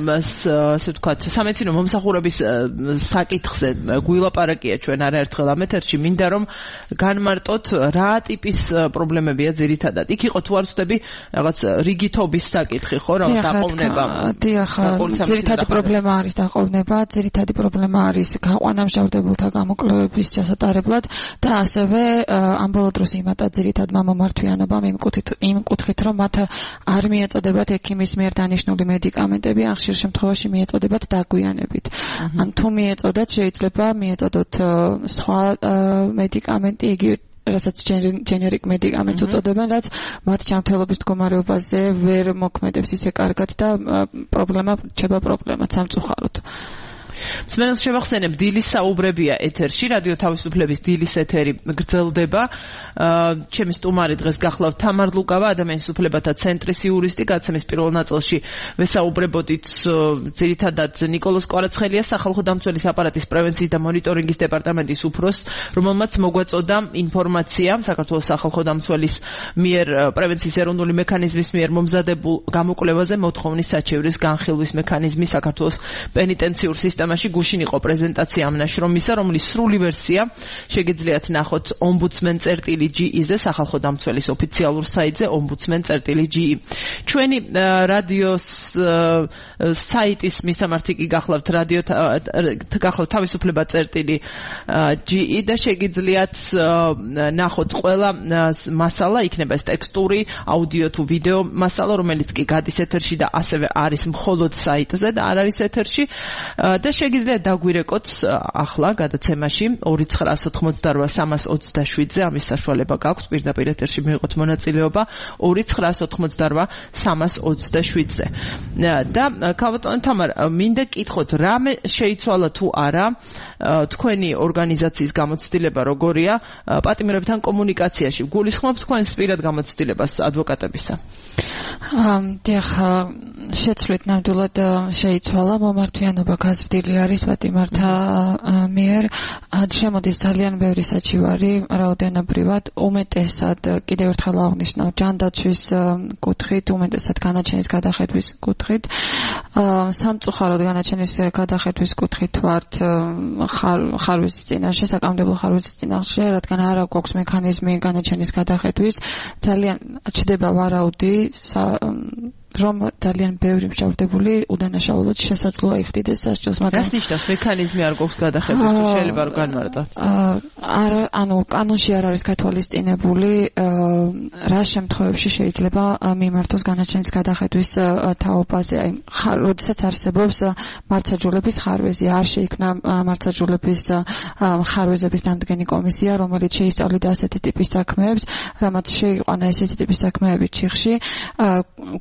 Speaker 1: ასე ვთქვათ, სამედიცინო მომსახურების საკითხზე გვილაპარაკია ჩვენ არაერთხელ ამ ეთერში, მინდა რომ განმარტოთ რა ტიპის პრობლემებია ძირითადად. იქ იყო თუ არ ვცდები რაღაც რიგითობის საკითხი, ხო, რა დაყოვნება.
Speaker 3: დიახ, ძირითადი პრობლემა არის დაყოვნება, ძირითადი პრობლემა არის გაყვანა მჟავრდებულთა გამოკვლევების ჩასატარებლად და ასევე ამბოლო დროს იმატა ძირითადმა მომართვიანობამ იმ კუთხით, იმ კუთხით, რომ მათ არ მიეწოდებათ ექიმის მიერ დანიშნული მედიკამენტები, ან ხშირ შემთხვევაში მიეწოდებათ დაგვიანებით. ან თუ მიეწოდათ, შეიძლება მიეწოდოთ სხვა მედიკამენტი, იგივე რასაც generic medicaments უწოდებენ, რაც მათ ჯანმრთელობის მდგომარეობაზე ვერ მოქმედებს ისე კარგად და პრობლემა რჩება პრობლემად სამწუხაროდ.
Speaker 1: მსმენელს შევახსენებ, დილის საუბრებია ეთერში, რადიო თავისუფლების დილის ეთერი გრძელდება. ჩემი სტუმარი დღეს გახლავთ თამარ ლუკავა, ადამიანის უფლებათა ცენტრის იურისტი. გაცემის პირველ ნაწილში ვესაუბრებოდით ძირითადად ნიკოლოზ კვარაცხელია, სახალხო დამცველის აპარატის პრევენციის და მონიტორინგის დეპარტამენტის უფროსს, რომელმაც მოგვაწოდა ინფორმაცია საქართველოს სახალხო დამცველის მიერ პრევენციის ეროვნული მექანიზმის მიერ მომზადებულ გამოკვლევაზე მოთხოვნის საჩივრის განხილვის მექანიზმი საქართველოს პენიტენციურ სისტემაში. გუშინ იყო პრეზენტაცია ამ ნაშრომისა, რომლის სრული ვერსია შეგიძლიათ ნახოთ ombudsman dot g e-ზე, სახალხო დამცველის ოფიციალურ საიტზე ombudsman dot g e. ჩვენი რადიოს საიტის მისამართი კი გახლავთ რადიო გახლავთ თავისუფლება .g e და შეგიძლიათ ნახოთ ყველა მასალა, იქნება ეს ტექსტური, აუდიო თუ ვიდეო მასალა, რომელიც კი გადის ეთერში და ასევე არის მხოლოდ საიტზე და არ არის ეთერში და შეგიძლიათ დაგვირეკოთ ახლა გადაცემაში ორი ცხრაას ოთხმოცდარვა სამას ოცდაშვიდზე, ამის საშუალება გაქვთ პირდაპირ ეთერში მივიღოთ მონაწილეობა ორი ცხრაას ოთხმოცდარვა სამას ოცდაშვიდზე. და ქალბატონო თამარ, მინდა კითხოთ, რამე შეიცვალა თუ არა თქვენი ორგანიზაციის გამოცდილება როგორია პატიმრებთან კომუნიკაციაში? გულისხმობთ თქვენს პირად გამოცდილებას ადვოკატებისა?
Speaker 3: დიახ, შეცვლით ნამდვილად შეიცვალა, მომართვიანობა გაზრდილი არის პატიმართა მიერ. შემოდის ძალიან ბევრი საჩივარი, რაოდენობრივად, უმეტესად კიდევ ერთხელ აღნიშნავ, ჯანდაცვის კუთხით, უმეტესად განაჩენის გადახედვის კუთხით. სამწუხაროდ განაჩენის გადახედვის კუთხით ვართ ხარვეზის წინაშე, საკანონმდებლო ხარვეზის წინაშე, რადგან არ აქვს მექანიზმი განაჩენის გადახედვის. ძალიან ჩდება ვარაუდი რომ ძალიან ბევრი მშავდებული უდანაშაულოდ შესაძლოა იხდიდეს სასჯელს, მაგრამ
Speaker 1: რას ნიშნავს მექანიზმი არ გვაქვს გადახედვის, თუ შეიძლება რომ განმარტოთ?
Speaker 3: არ ანუ კანონში არ არის გათვალისწინებული რა შემთხვევებში შეიძლება მიმართოს განაჩენის გადახედვის თაობაზე. აი, როდესაც არსებობს მართლმსაჯულების ხარვეზი, არ შეიქმნა მართლმსაჯულების ხარვეზების დამდგენი კომისია, რომელიც შეისწავლიდა ასეთი ტიპის საქმეებს, რამაც შეიყვანა ესეთი ტიპის საქმეები ჩიხში. გვაქვს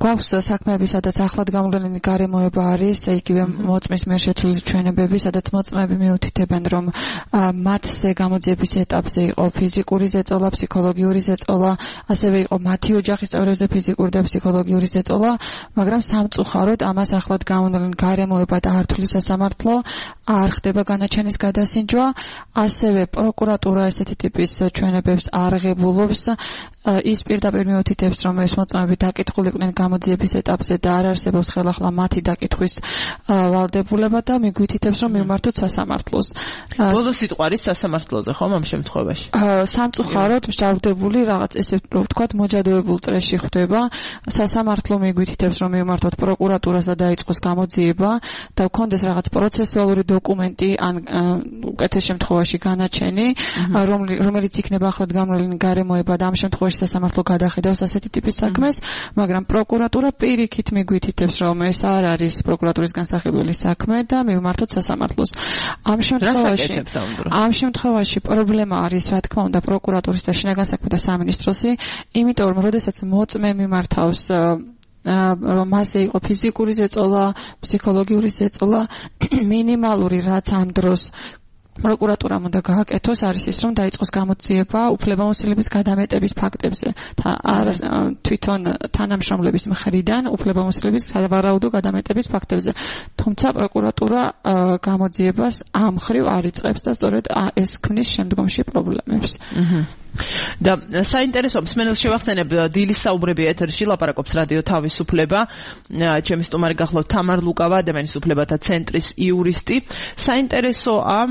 Speaker 3: საქმეები, სადაც ახლად გამოვლენილი გარემოება არის, იგივე მოწმის მიერ შეცვლილი ჩვენებები, სადაც მოწმეები მიუთითებენ, რომ მათზე გამოძიების ეტაპზე იყო ფიზიკური ზეწოლა, ფსიქოლოგიური ზეწოლა, ასევე იყო მათი ოჯახის წევრებზე ფიზიკური და ფსიქოლოგიური ზეწოლა, მაგრამ სამწუხაროდ ამას ახლად გამოვლენილი გარემოება და არ თვლის სასამართლო, არ ხდება განაჩენის გადასინჯვა, ასევე პროკურატურა ესეთი ტიპის ჩვენებებს არ ღებულობს, ის პირდაპირ მიუთითებს, რომ ეს მოწმეები დაკითხულიყვნენ გამოძიების ეტაპზე და არ არსებობს ხელახლა მათი დაკითხვის ვალდებულება და მიგვითითებს, რომ მივმართოთ სასამართლოს.
Speaker 1: ბოლო სიტყვა არის სასამართლოზე, ხომ ამ შემთხვევაში?
Speaker 3: სამწუხაროდ მსჯავრდებული რაღაც ესე ვთქვათ მოჯადოებულ წრეში ხდება. სასამართლო მიგვითითებს, რომ მივმართოთ პროკურატურას და დაიწყოს გამოძიება და გქონდეს რაღაც პროცესუალური დოკუმენტი ან უკეთეს შემთხვევაში განაჩენი, რომელიც იქნება ახლად გამოვლენილი გარემოება და ამ შემთხვევაში სასამართლო გადახედავს ასეთი ტიპის საქმეს, მაგრამ პროკურატურა პირიქით მიგვითითებს, რომ ეს არ არის პროკურატურის განსახილველი საქმე და მივმართოთ სასამართლოს. ამ შემთხვევაში ამ შემთხვევაში პრობლემა არის, რა თქმა უნდა, პროკურატურის და შინაგან საქმეთა სამინისტროსი, იმიტომ რომ როდესაც მოწმე მიმართავს რომ მასზე იყო ფიზიკური ზეწოლა, ფსიქოლოგიური ზეწოლა, მინიმალური რაც ამ დროს პროკურატურამ უნდა გააკეთოს არის ის, რომ დაიწყოს გამოძიება უფლებამოსილების გადამეტების ფაქტებზე და თვითონ თანამშრომლების მხრიდან უფლებამოსილების სავარაუდო გადამეტების ფაქტებზე. თუმცა პროკურატურა გამოძიებას ამ მხრივ არ იწყებს და სწორედ ეს ქმნის შემდგომში პრობლემებს.
Speaker 1: და საინტერესო მსმენელს შევახსენებ, დილის საუბრები ეთერში, ლაპარაკობს რადიო თავისუფლება. ჩემი სტუმარი გახლავთ თამარ ლუკავა, ადამიანის უფლებათა ცენტრის იურისტი. საინტერესოა,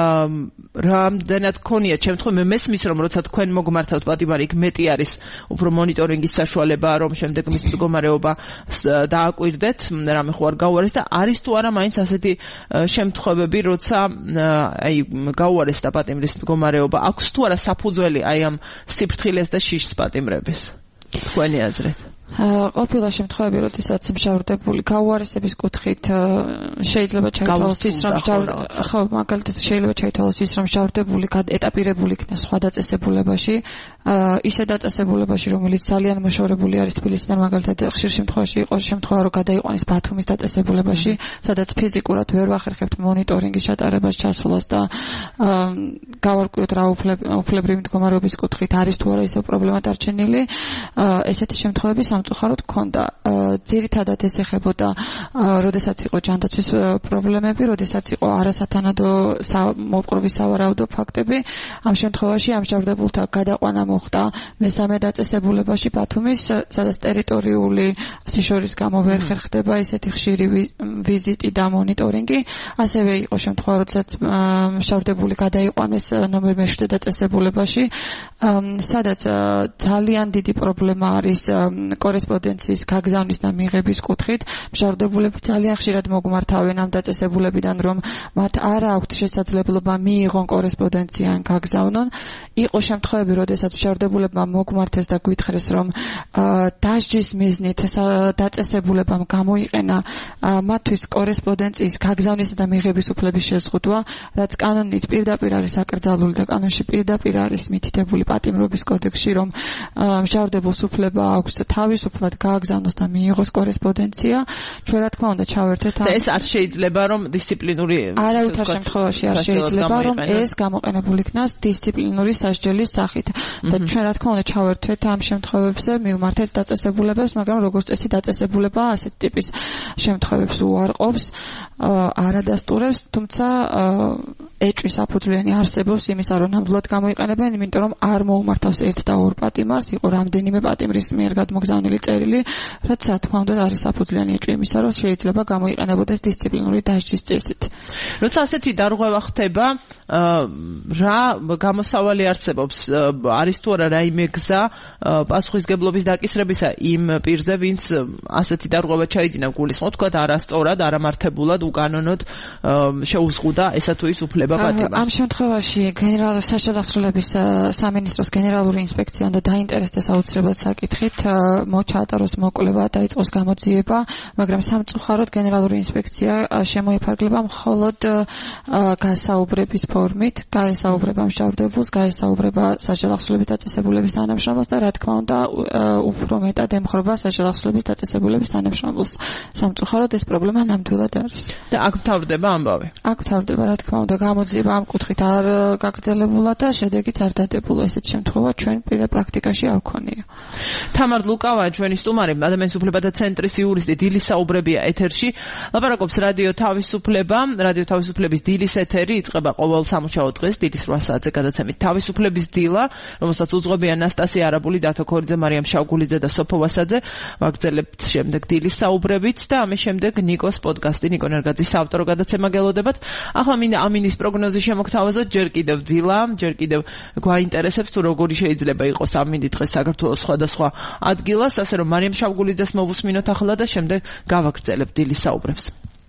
Speaker 1: რამდენად გქონიათ შემთხვევები, მესმის, რომ როცა თქვენ მოგმართავთ პატიმარი, იქ მეტი არის უფრო მონიტორინგის საშუალება, რომ შემდეგ მის მდგომარეობა დააკვირდეთ, რამე ხო არ გაუარეს და არის თუ არა მაინც ასეთი შემთხვევები, როცა აი გაუარესდა პატიმრის მდგომარეობა, აქვს თუ არა საფუძველი აი ამ სიფრთხილეს და შიშს პატიმრების, თქვენი აზრით?
Speaker 3: ყოფილა შემთხვევები, როდესაც მსჯავრდებული გაუარესების კუთხით შეიძლება ჩაითვალოს ის, რომ ხო, მაგალითად შეიძლება ჩაითვალოს ის, რომ მსჯავრდებული ეტაპირებული იქნა სხვა დაწესებულებაში, ისე დაწესებულებაში, რომელიც ძალიან მოშორებული არის თბილისიდან, მაგალითად ხშირ შემთხვევაში იყო შემთხვევა, რომ გადაიყვანეს ბათუმის დაწესებულებაში, სადაც ფიზიკურად ვერ ვახერხებთ მონიტორინგის ჩატარებას, ჩასვლას და გავარკვიოთ რა უფლებრივი მდგომარეობის კუთხით არის თუ არა ისე პრობლემა დარჩენილი. ესეთი შემთხვევები სამწუხაროდ ქონდა. ძირითადად ეს ეხებოდა, როდესაც იყო ჯანდაცვის პრობლემები, როდესაც იყო არასათანადო მოპყრობის სავარაუდო ფაქტები. ამ შემთხვევაში ამ მსჯავრდებულთა გადაყვანა მოხდა მესამე დაწესებულებაში ბათუმის, სადაც ტერიტორიული სიშორის გამო ვერ ხერხდება ისეთი ხშირი ვიზიტი და მონიტორინგი. ასევე იყო შემთხვევა, როდესაც მსჯავრდებული გადაიყვანეს ნომერ მეშვიდე დაწესებულებაში, სადაც ძალიან დიდი პრობლემა არის კორესპონდენციის გაგზავნის და მიღების კუთხით. მსჯავრდებულები ძალიან ხშირად მოგმართავენ ამ დაწესებულებიდან, რომ მათ არ აქვთ შესაძლებლობა მიიღონ კორესპონდენცია ან გაგზავნონ. იყო შემთხვევები, როდესაც მსჯავრდებულებმა მოგმართეს და გვითხრეს, რომ დასჯის მიზნით დაწესებულებამ გამოიყენა მათთვის კორესპონდენციის გაგზავნისა და მიღების უფლების შეზღუდვა, რაც კანონით პირდაპირ არის აკრძალული და კანონში პირდაპირ არის მითითებული პატიმრობის კოდექსში, რომ მსჯავრდებულს უფლება აქვს თავისუფლად გააგზავნოს და მიიღოს კორესპონდენცია. ჩვენ რა თქმა უნდა ჩავერთეთ
Speaker 1: და ეს არ შეიძლება, რომ დისციპლინური
Speaker 3: არავითარ შემთხვევაში არ შეიძლება, რომ ეს გამოყენებული იქნას დისციპლინური სასჯელის სახით. და ჩვენ რა თქმა უნდა ჩავერთეთ ამ შემთხვევებზე, მივმართეთ დაწესებულებებს, მაგრამ როგორც წესი დაწესებულება ასეთ ტიპის შემთხვევებს უარყოფს, არ ადასტურებს, თუმცა ეჭვის საფუძვლიანი არსებობს იმისა, რომ ნამდვილად გამოიყენებენ, იმიტომ რომ არ მოუმართავს ერთ და ორ პატიმარს, იყო რამდენიმე პატიმრის მიერ გადმოგზავნილი წერილი, რაც რა თქმა უნდა არის საფუძვლიანი ეჭვი იმისა, რომ შეიძლება გამოიყენებოდეს დისციპლინური დასჯის წესით.
Speaker 1: როცა ასეთი დარღვევა ხდება, რა გამოსავალი არსებობს? არის თუ არა რაიმე გზა პასუხისგებლობის დაკისრებისა იმ პირზე, ვინც ასეთი დარღვევა ჩაიდინა გულისხმობ, თქვა არასწორად, არამართებულად, უკანონოდ შეუზღუდა ესა თუ ის უფლება პატიმარს.
Speaker 3: ამ შემთხვევაში გენერალური საშუალო ასრულების სამინისტროს გენერალური ინსპექცია უნდა დაინტერესდეს აუცილებლად საკითხით, ჩაატაროს მოკვლევა, დაიწყოს გამოძიება, მაგრამ სამწუხაროდ გენერალური ინსპექცია შემოიფარგლება მხოლოდ გასაუბრების ფორმით, გაესაუბრება მშავდებულს, გაესაუბრება საჯელახსოვლების დაწესებულების თანამშრომლს და რა თქმა უნდა უფრო მეტად ემხრობა საჯელახსოვლების დაწესებულების თანამშრომლს. სამწუხაროდ ეს პრობლემა ნამდვილად არის.
Speaker 1: და აქ მთავრდება ამბავი.
Speaker 3: აქ მთავრდება რა თქმა უნდა გამოძიება ამ კუთხით არ გაგრძელებულა და შედეგიც არ დადებულა. ესეთ შემთხვევა ჩვენ პირდაპირ პრაქტიკაში არ ვქონია.
Speaker 1: თამარ ლუკავა ჩვენი სტუმარი, ადამიანის უფლებათა ცენტრის იურისტი, დილის საუბრებია ეთერში. ლაპარაკობს რადიო თავისუფლება, რადიო თავისუფლების დილის ეთერი იწყება ყოველ სამუშაო დღეს დილის რვა საათზე გადაცემით თავისუფლების დილა, რომელსაც უძღვებიან ანასტასია არაბული, დათო ქორიძე, მარიამ შავგულიძე და სოფო ვასაძე. ვაგრძელებთ შემდეგ დილის საუბრებით და ამის შემდეგ ნიკოს პოდკასტი, ნიკო ნერგაძის საავტორო გადაცემა გელოდებათ. ახლა მინდა ამინის პროგნოზი შემოგთავაზოთ, ჯერ კიდევ დილა, ჯერ კიდევ გვაინტერესებს თუ როგორი შეიძლება იყოს ამინდი დღეს საქართველოს სხვადასხვა ადგილას, ასე რომ მარიამ შავგულიძეს მოვუსმინოთ ახლა და შემდეგ გავაგრძელებთ დილის საუბრებს.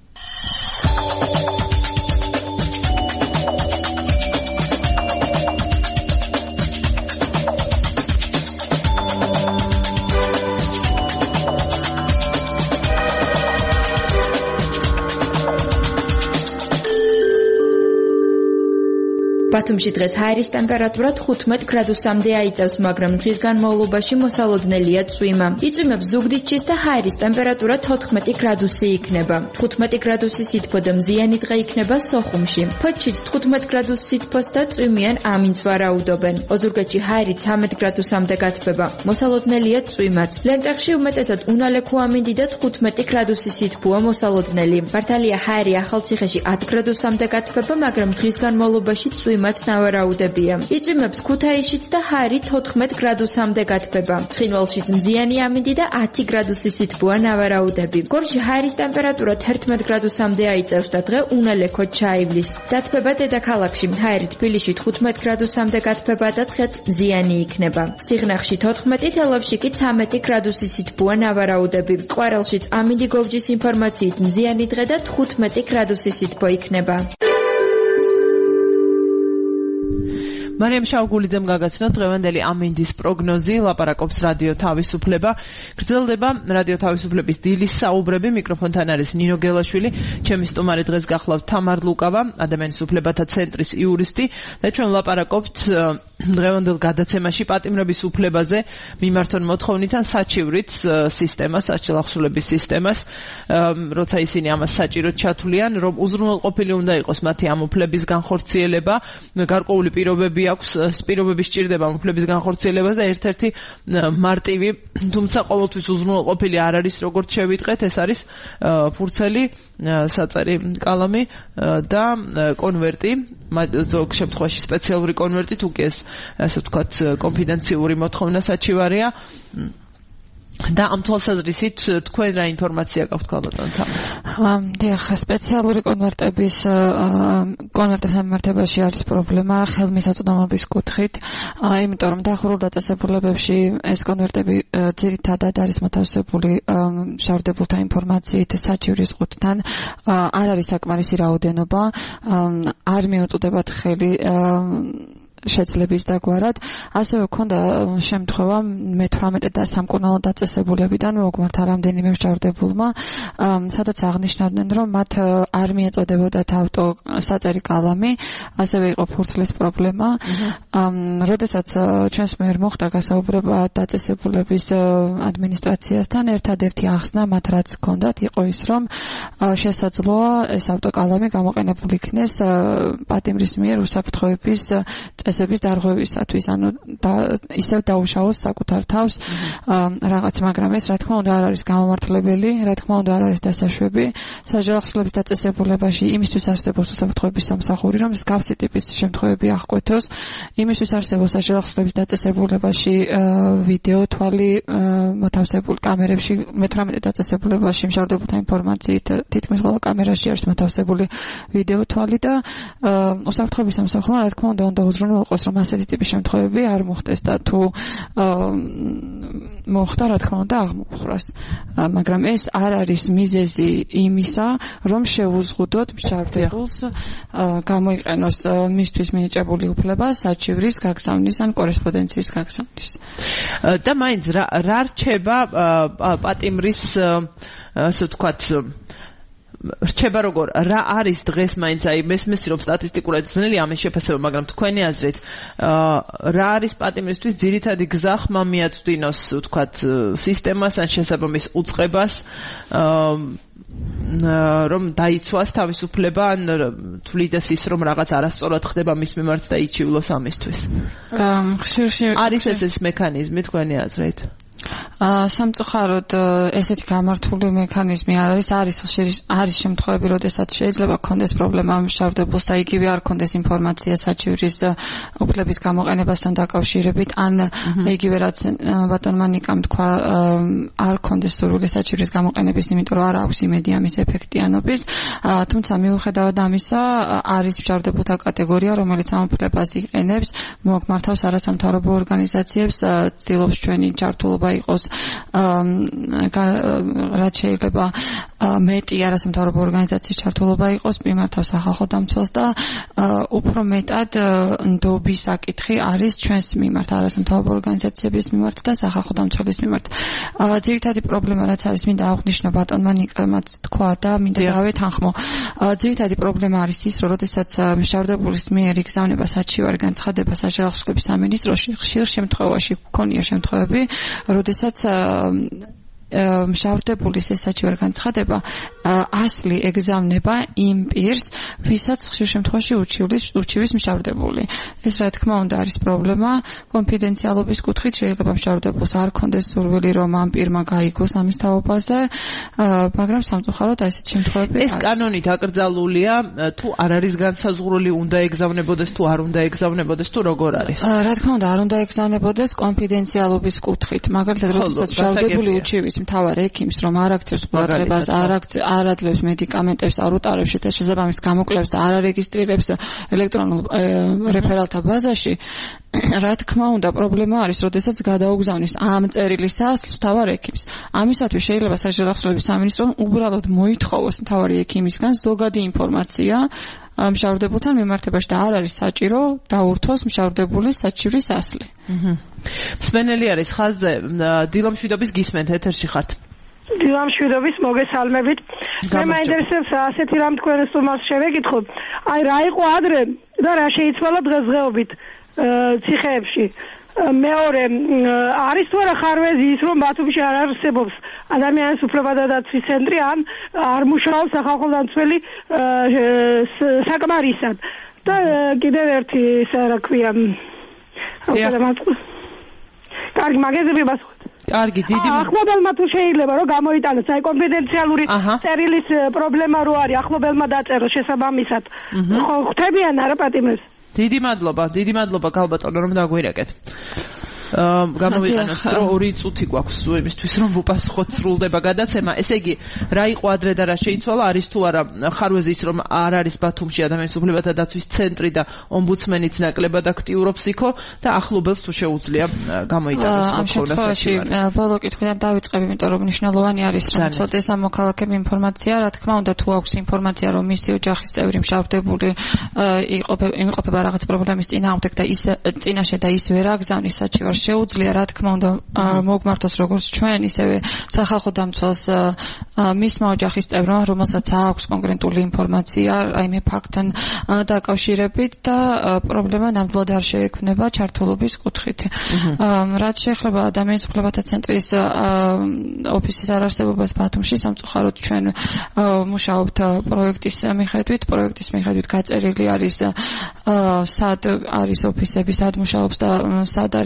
Speaker 6: ბათუმში დღეს ჰაერის ტემპერატურა თხუთმეტ გრადუსამდე აიწევს, მაგრამ დღის განმავლობაში მოსალოდნელია წვიმა. იწვიმებს ზუგდიდშიც და ჰაერის ტემპერატურა თოთხმეტი გრადუსი იქნება. თხუთმეტი გრადუსი სითბო და მზიანი დღე იქნება სოხუმში. ფოთშიც თხუთმეტ გრადუს სითბოს და წვიმიან ამინც ვარაუდობენ. ოზურგეთში ჰაერი ცამეტ გრადუსამდე გათბება. მოსალოდნელია წვიმაც. ლენტეხში უმეტესად უნალექო ამინდი და თხუთმეტი გრადუსი სითბოა მოსალოდნელი. მართალია ჰაერი ახალციხეში ათ გრადუსამდე გათბება, მაგრამ დღის განმავლობაში წვიმა მაც ნავარაუდებია. იწვიმებს ქუთაისშიც და ჰაერი თოთხმეტ გრადუსამდე გათბება. ცხინვალშიც მზიანი ამინდი და ათი გრადუსი სითბოა ნავარაუდები. გორში ჰაერის ტემპერატურა თერთმეტ გრადუსამდე აიწევს და დღე უნალექოდ ჩაივლის. დათბება დედაქალაქში, ჰაერი თბილისში თხუთმეტ გრადუსამდე გათბება და დღეც მზიანი იქნება. სიღნაღში თოთხმეტი, თელავში კი ცამეტი გრადუსი სითბოა ნავარაუდები. ყვარელშიც ამინდი გოვჯის ინფორმაციით მზიანი დღე და თხუთმეტი გრადუსი სითბო იქნება.
Speaker 1: მარიამ შავგულიძემ გაგაცნოთ დღევანდელი ამინდის პროგნოზი, ლაპარაკობს რადიო თავისუფლება. გრძელდება რადიო თავისუფლების დილის საუბრები, მიკროფონთან არის ნინო გელაშვილი, ჩემი სტუმარი დღეს გახლავთ თამარ ლუკავა, ადამიანის უფლებათა ცენტრის იურისტი და ჩვენ ლაპარაკობთ დღევანდელ გადაცემაში პატიმრების უფლებაზე მიმართონ მოთხოვნიდან საჩივრით სისტემას, საჯელახსოვლების სისტემას, როცა ისინი ამას საჭიროდ ჩათვლიან, რომ უზრუნველყოფილი უნდა იყოს მათი ამ უფლების განხორციელება, გარკვეული პირობები აქვს, პირობები სჭირდება ამ უფლების განხორციელებას და ერთ-ერთი მარტივი, თუმცა ყოველთვის უზრუნველყოფილი არ არის, როგორც შევიტყეთ, ეს არის ფურცელი, საწერი კალამი და კონვერტი, ზოგ შემთხვევაში სპეციალური კონვერტი, თუ კი ეს ასე ვთქვათ კონფიდენციური მოთხოვნა საჩივარია. და ამ თვალსაზრისით თქვენ რა ინფორმაცია გაქვთ ქალბატონთან?
Speaker 3: დიახ, სპეციალური კონვერტების კონვერტების მიმართებაში არის პრობლემა ხელმისაწვდომობის კუთხით, იმიტომ რომ დახურულ დაწესებულებებში ეს კონვერტები ძირითადად არის მოთავსებული მშავდებულთა ინფორმაციით საჩივრის ყუთთან, არ არის საკმარისი რაოდენობა, არ მიუწვდებათ ხელი შეძლების დაგვარად. ასევე მქონდა შემთხვევა მეთვრამეტე და სამკურნალო დაწესებულებიდან მოგმართა რამდენიმე მსჯავრდებულმა, სადაც აღნიშნავდნენ, რომ მათ არ მიეწოდებოდათ ავტო საწერი კალამი, ასევე იყო ფურცლის პრობლემა. როდესაც ჩვენს მიერ მოხდა გასაუბრება დაწესებულების ადმინისტრაციასთან, ერთადერთი ახსნა მათ რაც ჰქონდათ იყო ის, რომ შესაძლოა ეს ავტოკალამი გამოყენებული იქნეს პატიმრის მიერ უსაფრთხოების წესების დარღვევისათვის, ანუ ისევ დაუშავოს საკუთარ თავს რაღაც, მაგრამ ეს რა თქმა უნდა არ არის გამომართლებელი, რა თქმა უნდა არ არის დასაშვები. საჯელახსოვლების დაწესებულებაში იმისთვის არსებობს უსაფრთხოების სამსახური, რომ მსგავსი ტიპის შემთხვევები აღკვეთოს. იმისთვის არსებობს საჯელახსოვლების დაწესებულებაში ვიდეო თვალი მოთავსებული კამერებში, მეთვრამეტე დაწესებულებაში მშავდებულთა ინფორმაციით თითქმის ყველა კამერაში არის მოთავსებული ვიდეო თვალი და უსაფრთხოების სამსახურმა რა თქმა უნდა უნდა უზრუნველყო უზრუნველყოს, რომ ასეთი ტიპის შემთხვევები არ მოხდეს და თუ მოხდა, რა თქმა უნდა, აღმოფხვრას. მაგრამ ეს არ არის მიზეზი იმისა, რომ შეუზღუდოთ მშავდებულს გამოიყენოს მისთვის მინიჭებული უფლება საჩივრის გაგზავნის ან კორესპონდენციის გაგზავნის.
Speaker 1: და მაინც რა რა რჩება პატიმრის ასე ვთქვათ რჩება როგორ რა არის დღეს მაინც აი მესმესი რომ სტატისტიკურად ძნელი ამის შეფასება, მაგრამ თქვენი აზრით რა არის პატიმრისთვის ძირითადი გზა ხმა მიაწვდინოს ვთქვათ სისტემას ან შესაბამის უწყებას რომ დაიცვას თავისუფლება ან თვლიდეს ის რომ რაღაც არასწორად ხდება მის მიმართ და იჩივლოს ამისთვის. არის ეს ეს მექანიზმი თქვენი აზრით?
Speaker 3: სამწუხაროდ ესეთი გამართული მექანიზმი არ არის, არის არის შემთხვევები, როდესაც შეიძლება კონდეს პრობლემა მშავდებულს და იგივე არ კონდეს ინფორმაცია საჩივრის უფლების გამოყენებასთან დაკავშირებით, ან იგივე რაც ბატონმა ნიკამ თქვა, არ კონდეს სურვილი საჩივრის გამოყენების, იმიტომ რომ არ აქვს იმედი ამის ეფექტიანობის, თუმცა მიუხედავად ამისა, არის მშავდებულთა კატეგორია, რომელიც ამ უფლებას იყენებს, მოგვმართავს არასამთავრობო ორგანიზაციებს, ცდილობს ჩვენი ჩართულობა იყოს რაც შეიძლება მეტი არასამთავრობო ორგანიზაციის ჩართულობა იყოს, მიმართავს სახალხო დამცველს და უფრო მეტად ნდობის საკითხი არის ჩვენს მიმართ, არასამთავრობო ორგანიზაციების მიმართ და სახალხო დამცველის მიმართ. ძირითადი პრობლემა რაც არის, მინდა აღვნიშნო ბატონმა ნიკამაც თქვა და მინდა დავეთანხმო. ძირითადი პრობლემა არის ის, რომ როდესაც მშავდებულის მიერ იგზავნება საჩივარ განცხადება საჯავახშლების სამინისტროში, ხშირ შემთხვევაში გქონია შემთხვევები, როდესაც მშავდებულის ეს საჩივარ განცხადება ასლი ეგზავნება იმ პირს, ვისაც ხშირ შემთხვევაში უჩივლის უჩივის მშავდებული. ეს რა თქმა უნდა არის პრობლემა კონფიდენციალობის კუთხით, შეიძლება მშავდებულს არ ქონდეს სურვილი რომ ამ პირმა გაიგოს ამის თაობაზე, მაგრამ სამწუხაროდ აი ესეთი შემთხვევები
Speaker 1: ეს კანონით აკრძალულია, თუ არ არის განსაზღვრული უნდა ეგზავნებოდეს თუ არ უნდა ეგზავნებოდეს თუ როგორ არის?
Speaker 3: რა თქმა უნდა არ უნდა ეგზავნებოდეს კონფიდენციალობის კუთხით, მაგალითად როდესაც მშავდებული უჩივის მთავარ ექიმს რომ არ აქცევს ყურადღებას, არ არ აძლევს მედიკამენტებს, არ უტარებს შესაბამის გამოკვლევებს და არ არეგისტრირებს ელექტრონულ რეფერალთა ბაზაში, რა თქმა უნდა პრობლემა არის, როდესაც გადაუგზავნის ამ წერილის ასლს მთავარ ექიმს. ამისათვის შეიძლება საჯავახშლების სამინისტრომ უბრალოდ მოითხოვოს მთავარი ექიმისგან ზოგადი ინფორმაცია მშავდებულთან მიმართებაში და არ არის საჭირო დაურთოს მშავდებულის საჩივრის ასლი.
Speaker 1: მსმენელი არის ხაზზე, დილამშვიდობის გისმენთ, ეთერში ხართ.
Speaker 7: დილამშვიდობის მოგესალმებით. მე მაინტერესებს ასეთი რამ თქვენ სტუმარს შევეკითხო. აი რა იყო ადრე და რა შეიცვალა დღესდღეობით ციხეებში. მეორე არის თუ არა ხარვეზი ის რომ ბათუმში არ არსებობს ადამიანის უფლებათა დაცვის ცენტრი ან არ მუშაობს სახალხო დამცველი საკმარისად და კიდევ ერთი რა ქვია კარგი მაგაზები ბასუხოთ.
Speaker 1: კარგი, დიდი
Speaker 7: ახლობელმა თუ შეიძლება რომ გამოიტანოს აი კონფიდენციალური წერილის პრობლემა რო არის ახლობელმა დაწეროს შესაბამისად. ხო ხვდებიან არა პატიმრებს?
Speaker 1: დიდი მადლობა, დიდი მადლობა გალბატონო რომ დაგვირეკეთ. გამოვიყენოთ რომ ორი წუთი გვაქვს იმისთვის რომ ვუპასუხოთ სრულდება გადაცემა. ესე იგი, რა იყო ადრე და რა შეიცვალა, არის თუ არა ხარვეზი ის რომ არ არის ბათუმში ადამიანის უფლებათა დაცვის ცენტრი და ომბუდსმენიც ნაკლებად აქტიურობს იქო და ახლობელს თუ შეუძლია გამოიტანოს მოთხოვნა საჩივარი.
Speaker 3: ბოლო კითხვიდან დავიწყებ, იმიტომ რომ მნიშვნელოვანი არის რომ ცოტეს ამ მოქალაქემ ინფორმაცია, რა თქმა უნდა თუ აქვს ინფორმაცია რომ მისი ოჯახის წევრი მშავდებული იმყოფება რაღაც პრობლემის წინააღმდეგ და ის წინაშე და ის ვერ აგზავნის საჩივარს, შეუძლია რა თქმა უნდა მოგმართოს როგორც ჩვენ, ისევე სახალხო დამცველს მისმა ოჯახის წევრმა, რომელსაც აქვს კონკრეტული ინფორმაცია აი მე ფაქტთან დაკავშირებით და პრობლემა ნამდვილად არ შეექმნება ჩართულობის კუთხით. რაც შეეხება ადამიანის უფლებათა ცენტრის ოფისის არარსებობას ბათუმში, სამწუხაროდ ჩვენ მუშაობთ პროექტის მიხედვით, პროექტის მიხედვით გაწერილი არის სად არის ოფისები, სად მუშაობს და სად არის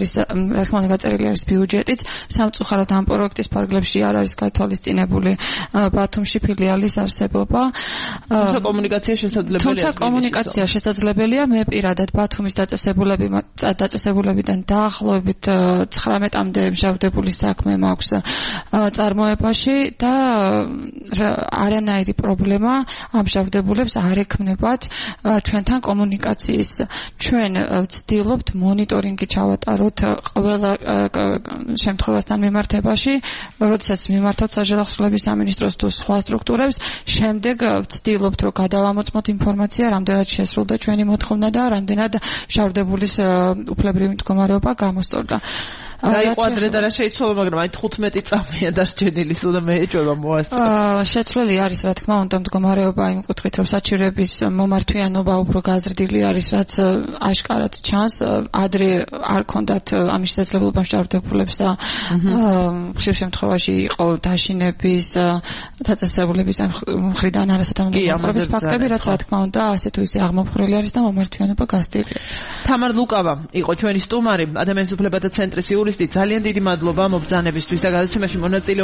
Speaker 3: რა თქმა უნდა გაწერილი არის ბიუჯეტიც, სამწუხაროდ ამ პროექტის ფარგლებში არ არის გათვალისწინებული ბათუმში ფილიალის არსებობა.
Speaker 1: თუმცა კომუნიკაცია შესაძლებელია.
Speaker 3: თუმცა კომუნიკაცია შესაძლებელია. მე პირადად ბათუმის დაწესებულები დაწესებულებიდან დაახლოებით ცხრამეტამდე მჟავდებული საქმე მაქვს წარმოებაში და არანაირი პრობლემა ამჟავდებულებს არ ექმნებათ ჩვენთან კომუნიკაციის. ჩვენ ვცდილობთ მონიტორინგი ჩავატაროთ ყველა შემთხვევასთან მიმართებაში, როდესაც მიმართავთ საჯარახსოვრების სამინისტროს თუ სხვა სტრუქტურებს, შემდეგ ვცდილობთ რომ გადავამოწმოთ ინფორმაცია, რამდენად შესრულდა ჩვენი მოთხოვნა და რამდენად მჟავდებულის უფლებრივი მდგომარეობა გამოსწორდა.
Speaker 1: რა იყო ადრე და რა შეიცვალა, მაგრამ აი თხუთმეტი წამია დარჩენილი, სულ და მე ეჭვება მოასწრო.
Speaker 3: შეცვლილი არის რა თქმა უნდა მდგომარეობა იმ კუთხით, რომ საჩივრების მომართვიანობა უფრო გაზრდილი არის, რაც აშკარად ჩანს. ადრე არ ქონდათ ამის შესაძლებლობა მჟავდებულებს და ხშირ შემთხვევაში იყო დაშინების დაწესებულების მხრიდან არასათანადო ფაქტები, რაც რა თქმა უნდა ასე თუ ისე აღმოფხვრილი არის და მომართვიანობა გაზრდილი არის.
Speaker 1: თამარ ლუკავა იყო ჩვენი სტუმარი, ადამიანის უფლებათა ცენტრის იურისტი. ძალიან დიდი მადლობა მობრძანებისთვის და გადაცემაში მონაწილეობისთვის.